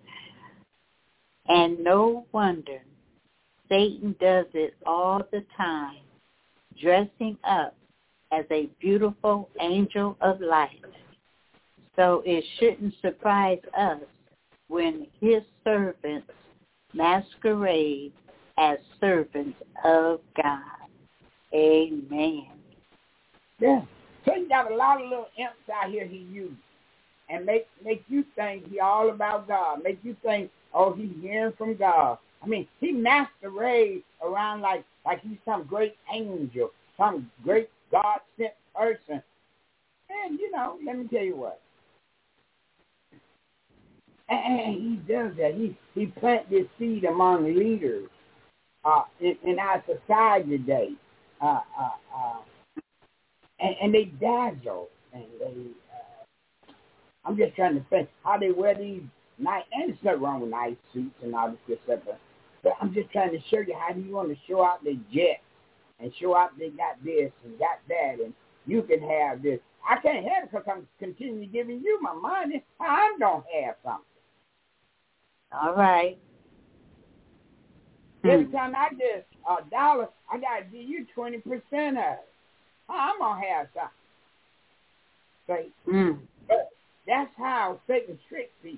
And no wonder Satan does it all the time, dressing up as a beautiful angel of light. So it shouldn't surprise us when his servants masquerade as servants of God. Amen. Yeah. Satan got a lot of little imps out here he uses and make you think he all about God. Make you think, oh, he's hearing from God. I mean, he masquerades around like he's some great angel, some great God-sent person. And, let me tell you what. And he does that. He plants this seed among leaders in our society today. And they dazzle. And they, I'm just trying to think how they wear these nice, and there's nothing wrong with nice suits and all this good stuff. But I'm just trying to show you how you want to show out the jet and show out they got this and got that, and you can have this. I can't have it because I'm continually giving you my money. I'm going to have something. All right. Every time I get $1, I got to give you 20% of it. I'm going to have something. See? But that's how Satan tricks people.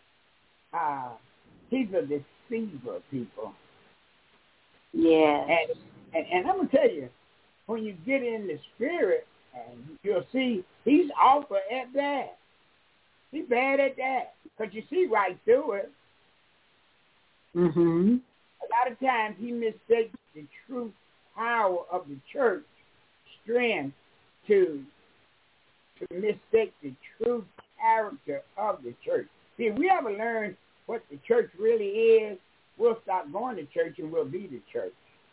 He's a deceiver, people. Yeah. And I'm going to tell you, when you get in the spirit, and you'll see he's awful at that. He's bad at that because you see right through it. Mm-hmm. A lot of times he mistakes the true power of the church strength to mistake the true character of the church. See, if we ever learn what the church really is, we'll stop going to church and we'll be the church.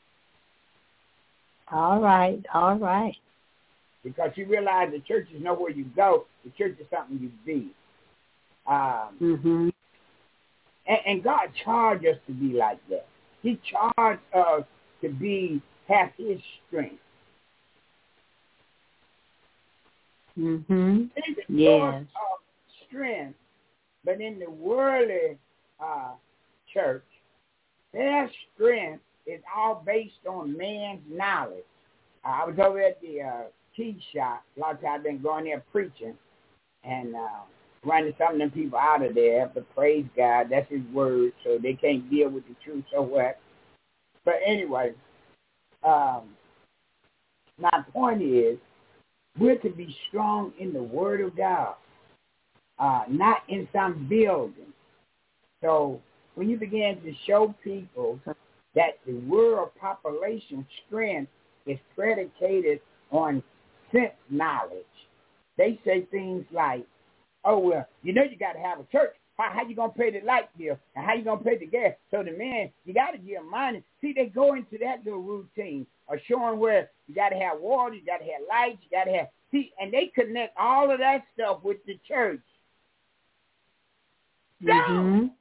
All right. Because you realize the church is nowhere you go. The church is something you be. And God charged us to be like that. He charged us to have his strength. It's a source of strength, but in the worldly church, their strength is all based on man's knowledge. I was over at the tea shop. A lot of times I've been going there preaching and running some of them people out of there. But praise God, that's his word, so they can't deal with the truth so what. But anyway, my point is, we're to be strong in the word of God, not in some building. So when you begin to show people that the world population strength is predicated on sense knowledge, they say things like, oh, well, you know you got to have a church. How you going to pay the light bill? And how you going to pay the gas? So the man, you got to give him money. See, they go into that little routine of showing where you got to have water, you got to have lights, you got to have, see, and they connect all of that stuff with the church. Dumb.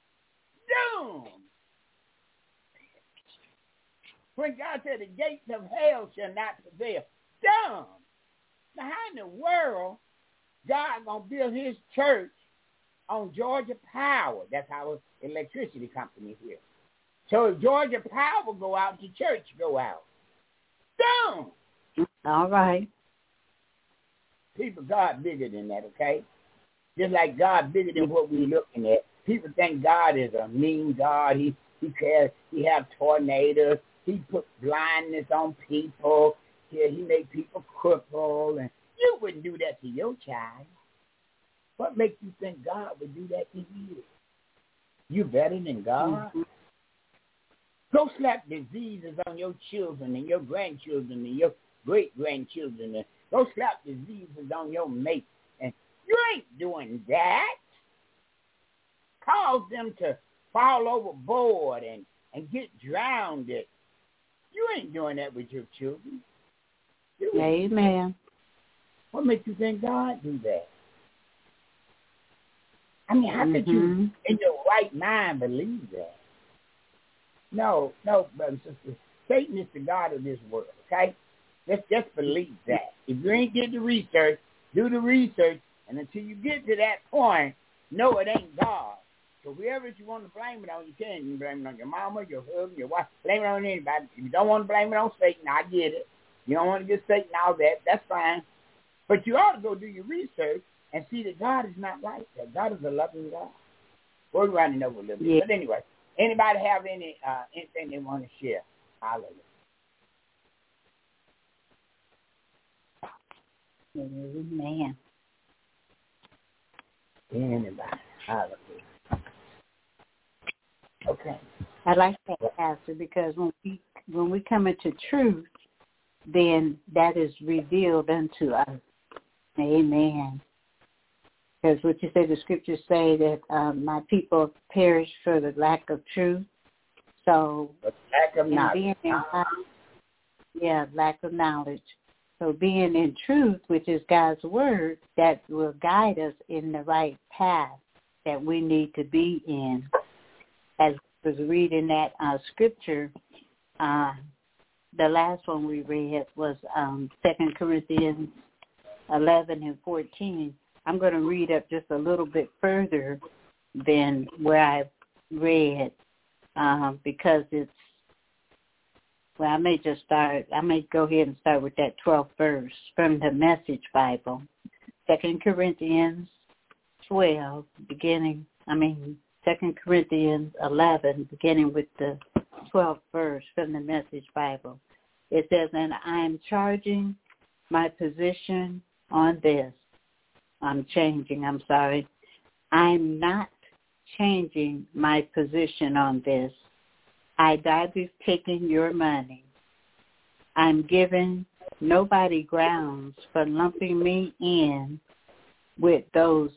When God said the gates of hell shall not prevail. Dumb. Now, how in the world God going to build his church on Georgia Power? That's our electricity company here. So if Georgia Power go out, the church go out. Dumb. All right. People, God bigger than that, okay? Just like God bigger than what we're looking at. People think God is a mean God. He cares. He have tornadoes. He put blindness on people. He make people cripple. And you wouldn't do that to your child. What makes you think God would do that to you? You better than God? Go slap diseases on your children and your grandchildren and your great-grandchildren. And go slap diseases on your mate. And you ain't doing that. Cause them to fall overboard and get drowned. You ain't doing that with your children. Amen. What makes you think God do that? I mean, how could you, in your right mind, believe that? No, brothers and sisters. Satan is the God of this world, okay? Let's just believe that. If you ain't did the research, do the research, and until you get to that point, no, it ain't God. So whoever you want to blame it on, you can. You can blame it on your mama, your husband, your wife. Blame it on anybody. If you don't want to blame it on Satan, I get it. You don't want to get Satan all that. That's fine. But you ought to go do your research and see that God is not like that. God is a loving God. We're running over a little bit. Yeah. But anyway, anybody have anything they want to share? Hallelujah. Amen. Anybody. Hallelujah. Okay. I like that, Pastor, because when we come into truth, then that is revealed unto us. Amen. Because what you say, the scriptures say that my people perish for the lack of truth. So, lack of knowledge. Lack of knowledge. So being in truth, which is God's word, that will guide us in the right path that we need to be in. As I was reading that scripture, the last one we read was 2 Corinthians 11 and 14. I'm going to read up just a little bit further than where I read because it's, well, I may go ahead and start with that 12th verse from the Message Bible. 2 Corinthians 12, 2 Corinthians 11, beginning with the 12th verse from the Message Bible. It says, and I am charging my position on this. I'm not changing my position on this. I died taking your money. I'm giving nobody grounds for lumping me in with those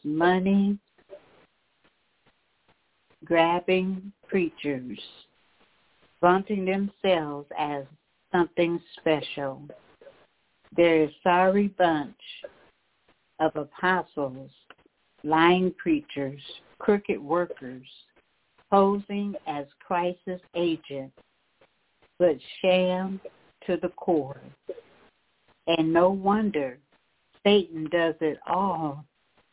money-grabbing preachers, vaunting themselves as something special. They're a sorry bunch of apostles, lying preachers, crooked workers, posing as Christ's agents, but sham to the core. And no wonder Satan does it all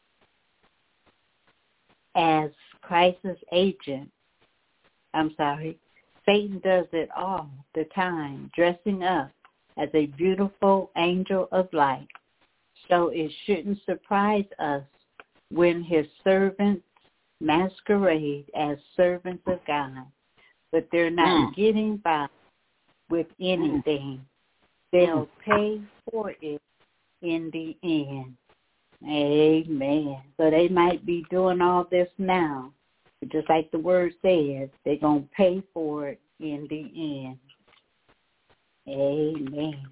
as Christ's agent. Satan does it all the time, dressing up as a beautiful angel of light. So it shouldn't surprise us when his servants masquerade as servants of God, but they're not getting by with anything. They'll pay for it in the end. Amen. So they might be doing all this now, but just like the word says, they're going to pay for it in the end. Amen.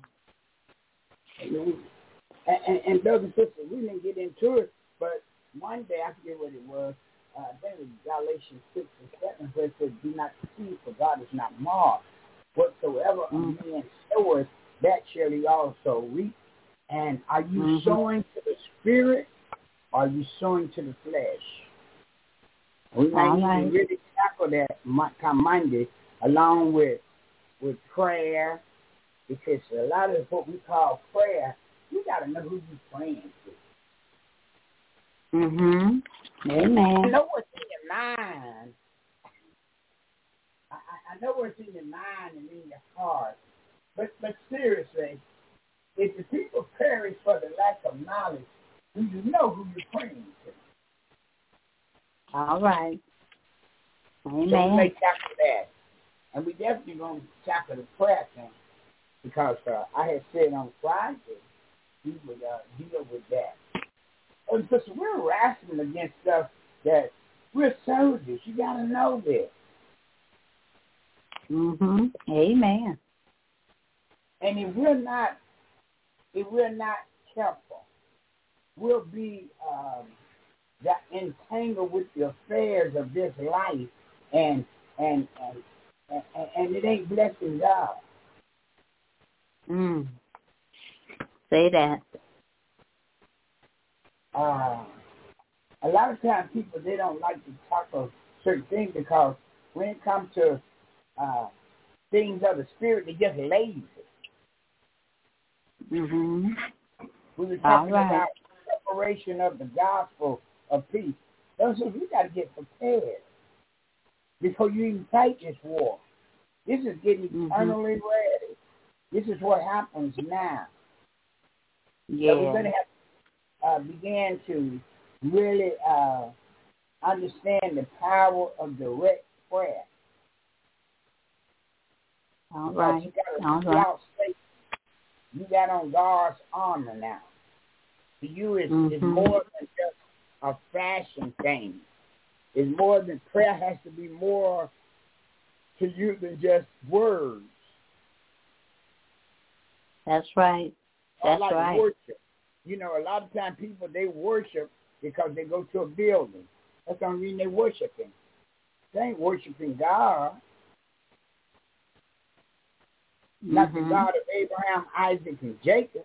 And brothers and sisters, we didn't get into it, but one day, I forget what it was, I think it was Galatians 6 and 7, where it says, do not deceive, for God is not mocked. Whatsoever a man soweth, that shall he also reap. And are you sowing to the spirit, or are you sowing to the flesh? We might need to really tackle that come Monday, along with prayer, because a lot of what we call prayer, you got to know who you're praying to. Amen. I know what's in your mind. I know what's in your mind and in your heart. But seriously, if the people perish for the lack of knowledge, do you know who you're praying to? All right. Amen. So we may tackle that. And we definitely going to tackle the prayer thing, because I had said on Friday we would deal with that. Because we're wrestling against stuff that we're soldiers. You got to know this. Amen. And if we're not careful, we'll be entangled with the affairs of this life, and it ain't blessing God. Say that. A lot of times people, they don't like to talk of certain things, because when it comes to things of the spirit, they just lazy. We were talking about preparation of the gospel of peace. Those are, we got to get prepared before you even fight this war. This is getting eternally ready. This is what happens now. Yeah. So we're going to have to begin to really understand the power of direct prayer. All right. You got on God's armor now. For you, it's more than just a fashion thing. It's more than prayer has to be more to you than just words. That's right. That's like right. Worship. You know, a lot of times people, they worship because they go to a building. That's the only reason they're worshiping. They ain't worshiping God. Not the God of Abraham, Isaac, and Jacob.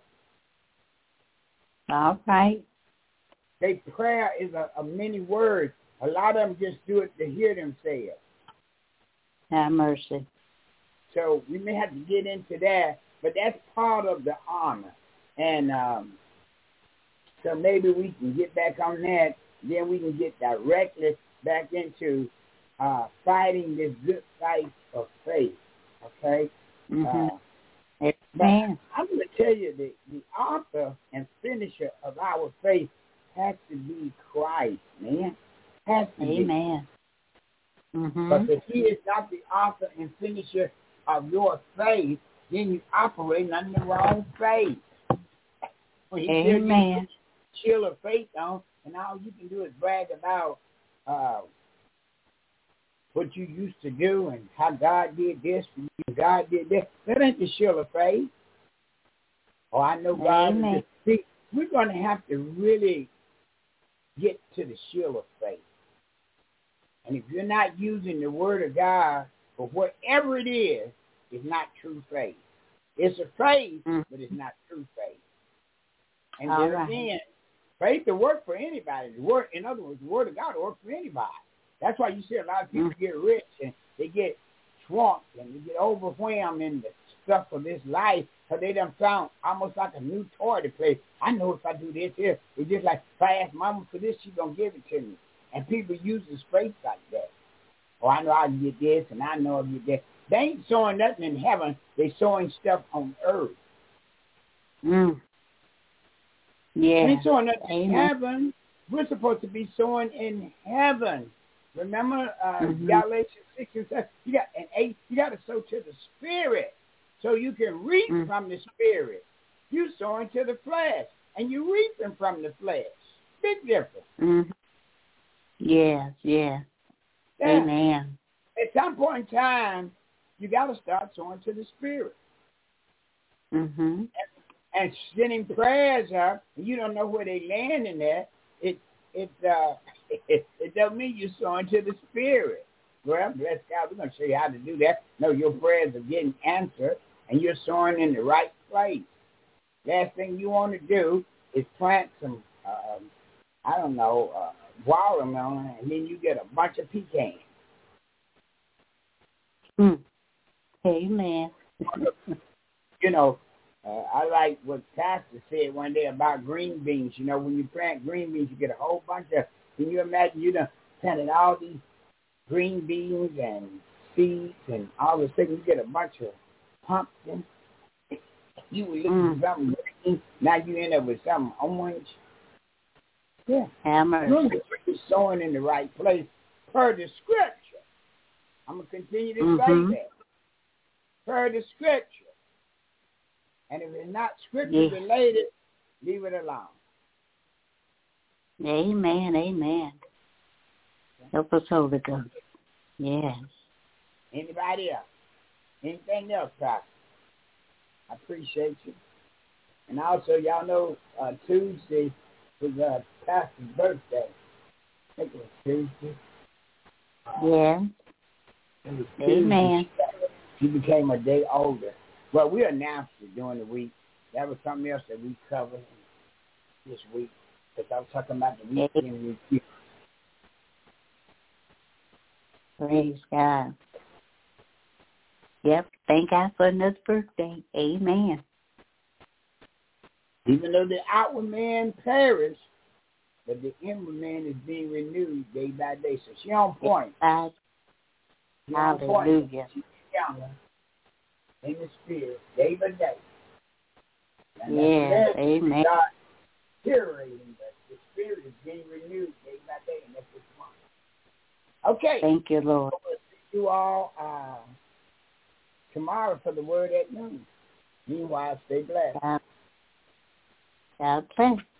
All right. Their prayer is a many words. A lot of them just do it to hear themselves. Have mercy. So we may have to get into that, but that's part of the honor. And so maybe we can get back on that. Then we can get directly back into fighting this good fight of faith. Okay? Amen. I'm going to tell you that the author and finisher of our faith has to be Christ, man. Has to be. Amen. But if he is not the author and finisher of your faith, then you operate under the wrong faith. When he Amen. Shield of faith on, and all you can do is brag about what you used to do and how God did this for you, God did that. That ain't the shield of faith. Oh, I know God is just, see, we're going to have to really get to the shield of faith. And if you're not using the word of God for whatever it is, it's not true faith. It's a faith, but it's not true faith. And there again, faith will work for anybody. The word, in other words, the word of God will work for anybody. That's why you see a lot of people get rich and they get swamped and they get overwhelmed in the stuff of this life because they done found almost like a new toy to play. I know if I do this here, it's just like if I ask Mama for this, she's going to give it to me. And people use this faith like that. Oh, I know I can get this and I know I'll get that. They ain't sowing nothing in heaven. They sowing stuff on earth. Yeah. They ain't sowing nothing in heaven. We're supposed to be sowing in heaven. Remember Galatians 6 and 7? You got an 8. You got to sow to the Spirit so you can reap from the Spirit. You sowing to the flesh, and you reaping from the flesh. Big difference. Yes. Yeah. Amen. At some point in time, you got to start sowing to the Spirit. And sending prayers up, and you don't know where they land in that. It doesn't mean you're sowing to the Spirit. Well, bless God, we're going to show you how to do that. No, your prayers are getting answered, and you're sowing in the right place. Last thing you want to do is plant some, watermelon, and then you get a bunch of pecans. Amen. I like what Pastor said one day about green beans. When you plant green beans, you get a whole bunch of, can you imagine you done planted all these green beans and seeds and all this thing, you get a bunch of pumpkins. You were looking for something green, now you end up with something orange. Yeah. You're sowing in the right place per the Scripture. I'm going to continue to say that. Per the Scripture. And if it's not Scripture related, leave it alone. Amen. Help us, Holy Ghost. Yes. Anybody else? Anything else, Pastor? I appreciate you. And also, y'all know Tuesday was Pastor's birthday. I think it was Tuesday. Amen. He became a day older. Well, we announced it during the week. That was something else that we covered this week. Because I was talking about the weekend review. Praise God. Yep. Thank God for another birthday. Amen. Even though the outward man perished, but the inward man is being renewed day by day. So she on point. Hallelujah. She's younger in the Spirit, day by day. And amen. God deteriorating, but the Spirit is being renewed day by day, and that's this month. Okay. Thank you, Lord. We'll see you all tomorrow for the word at noon. Meanwhile, stay blessed. God bless.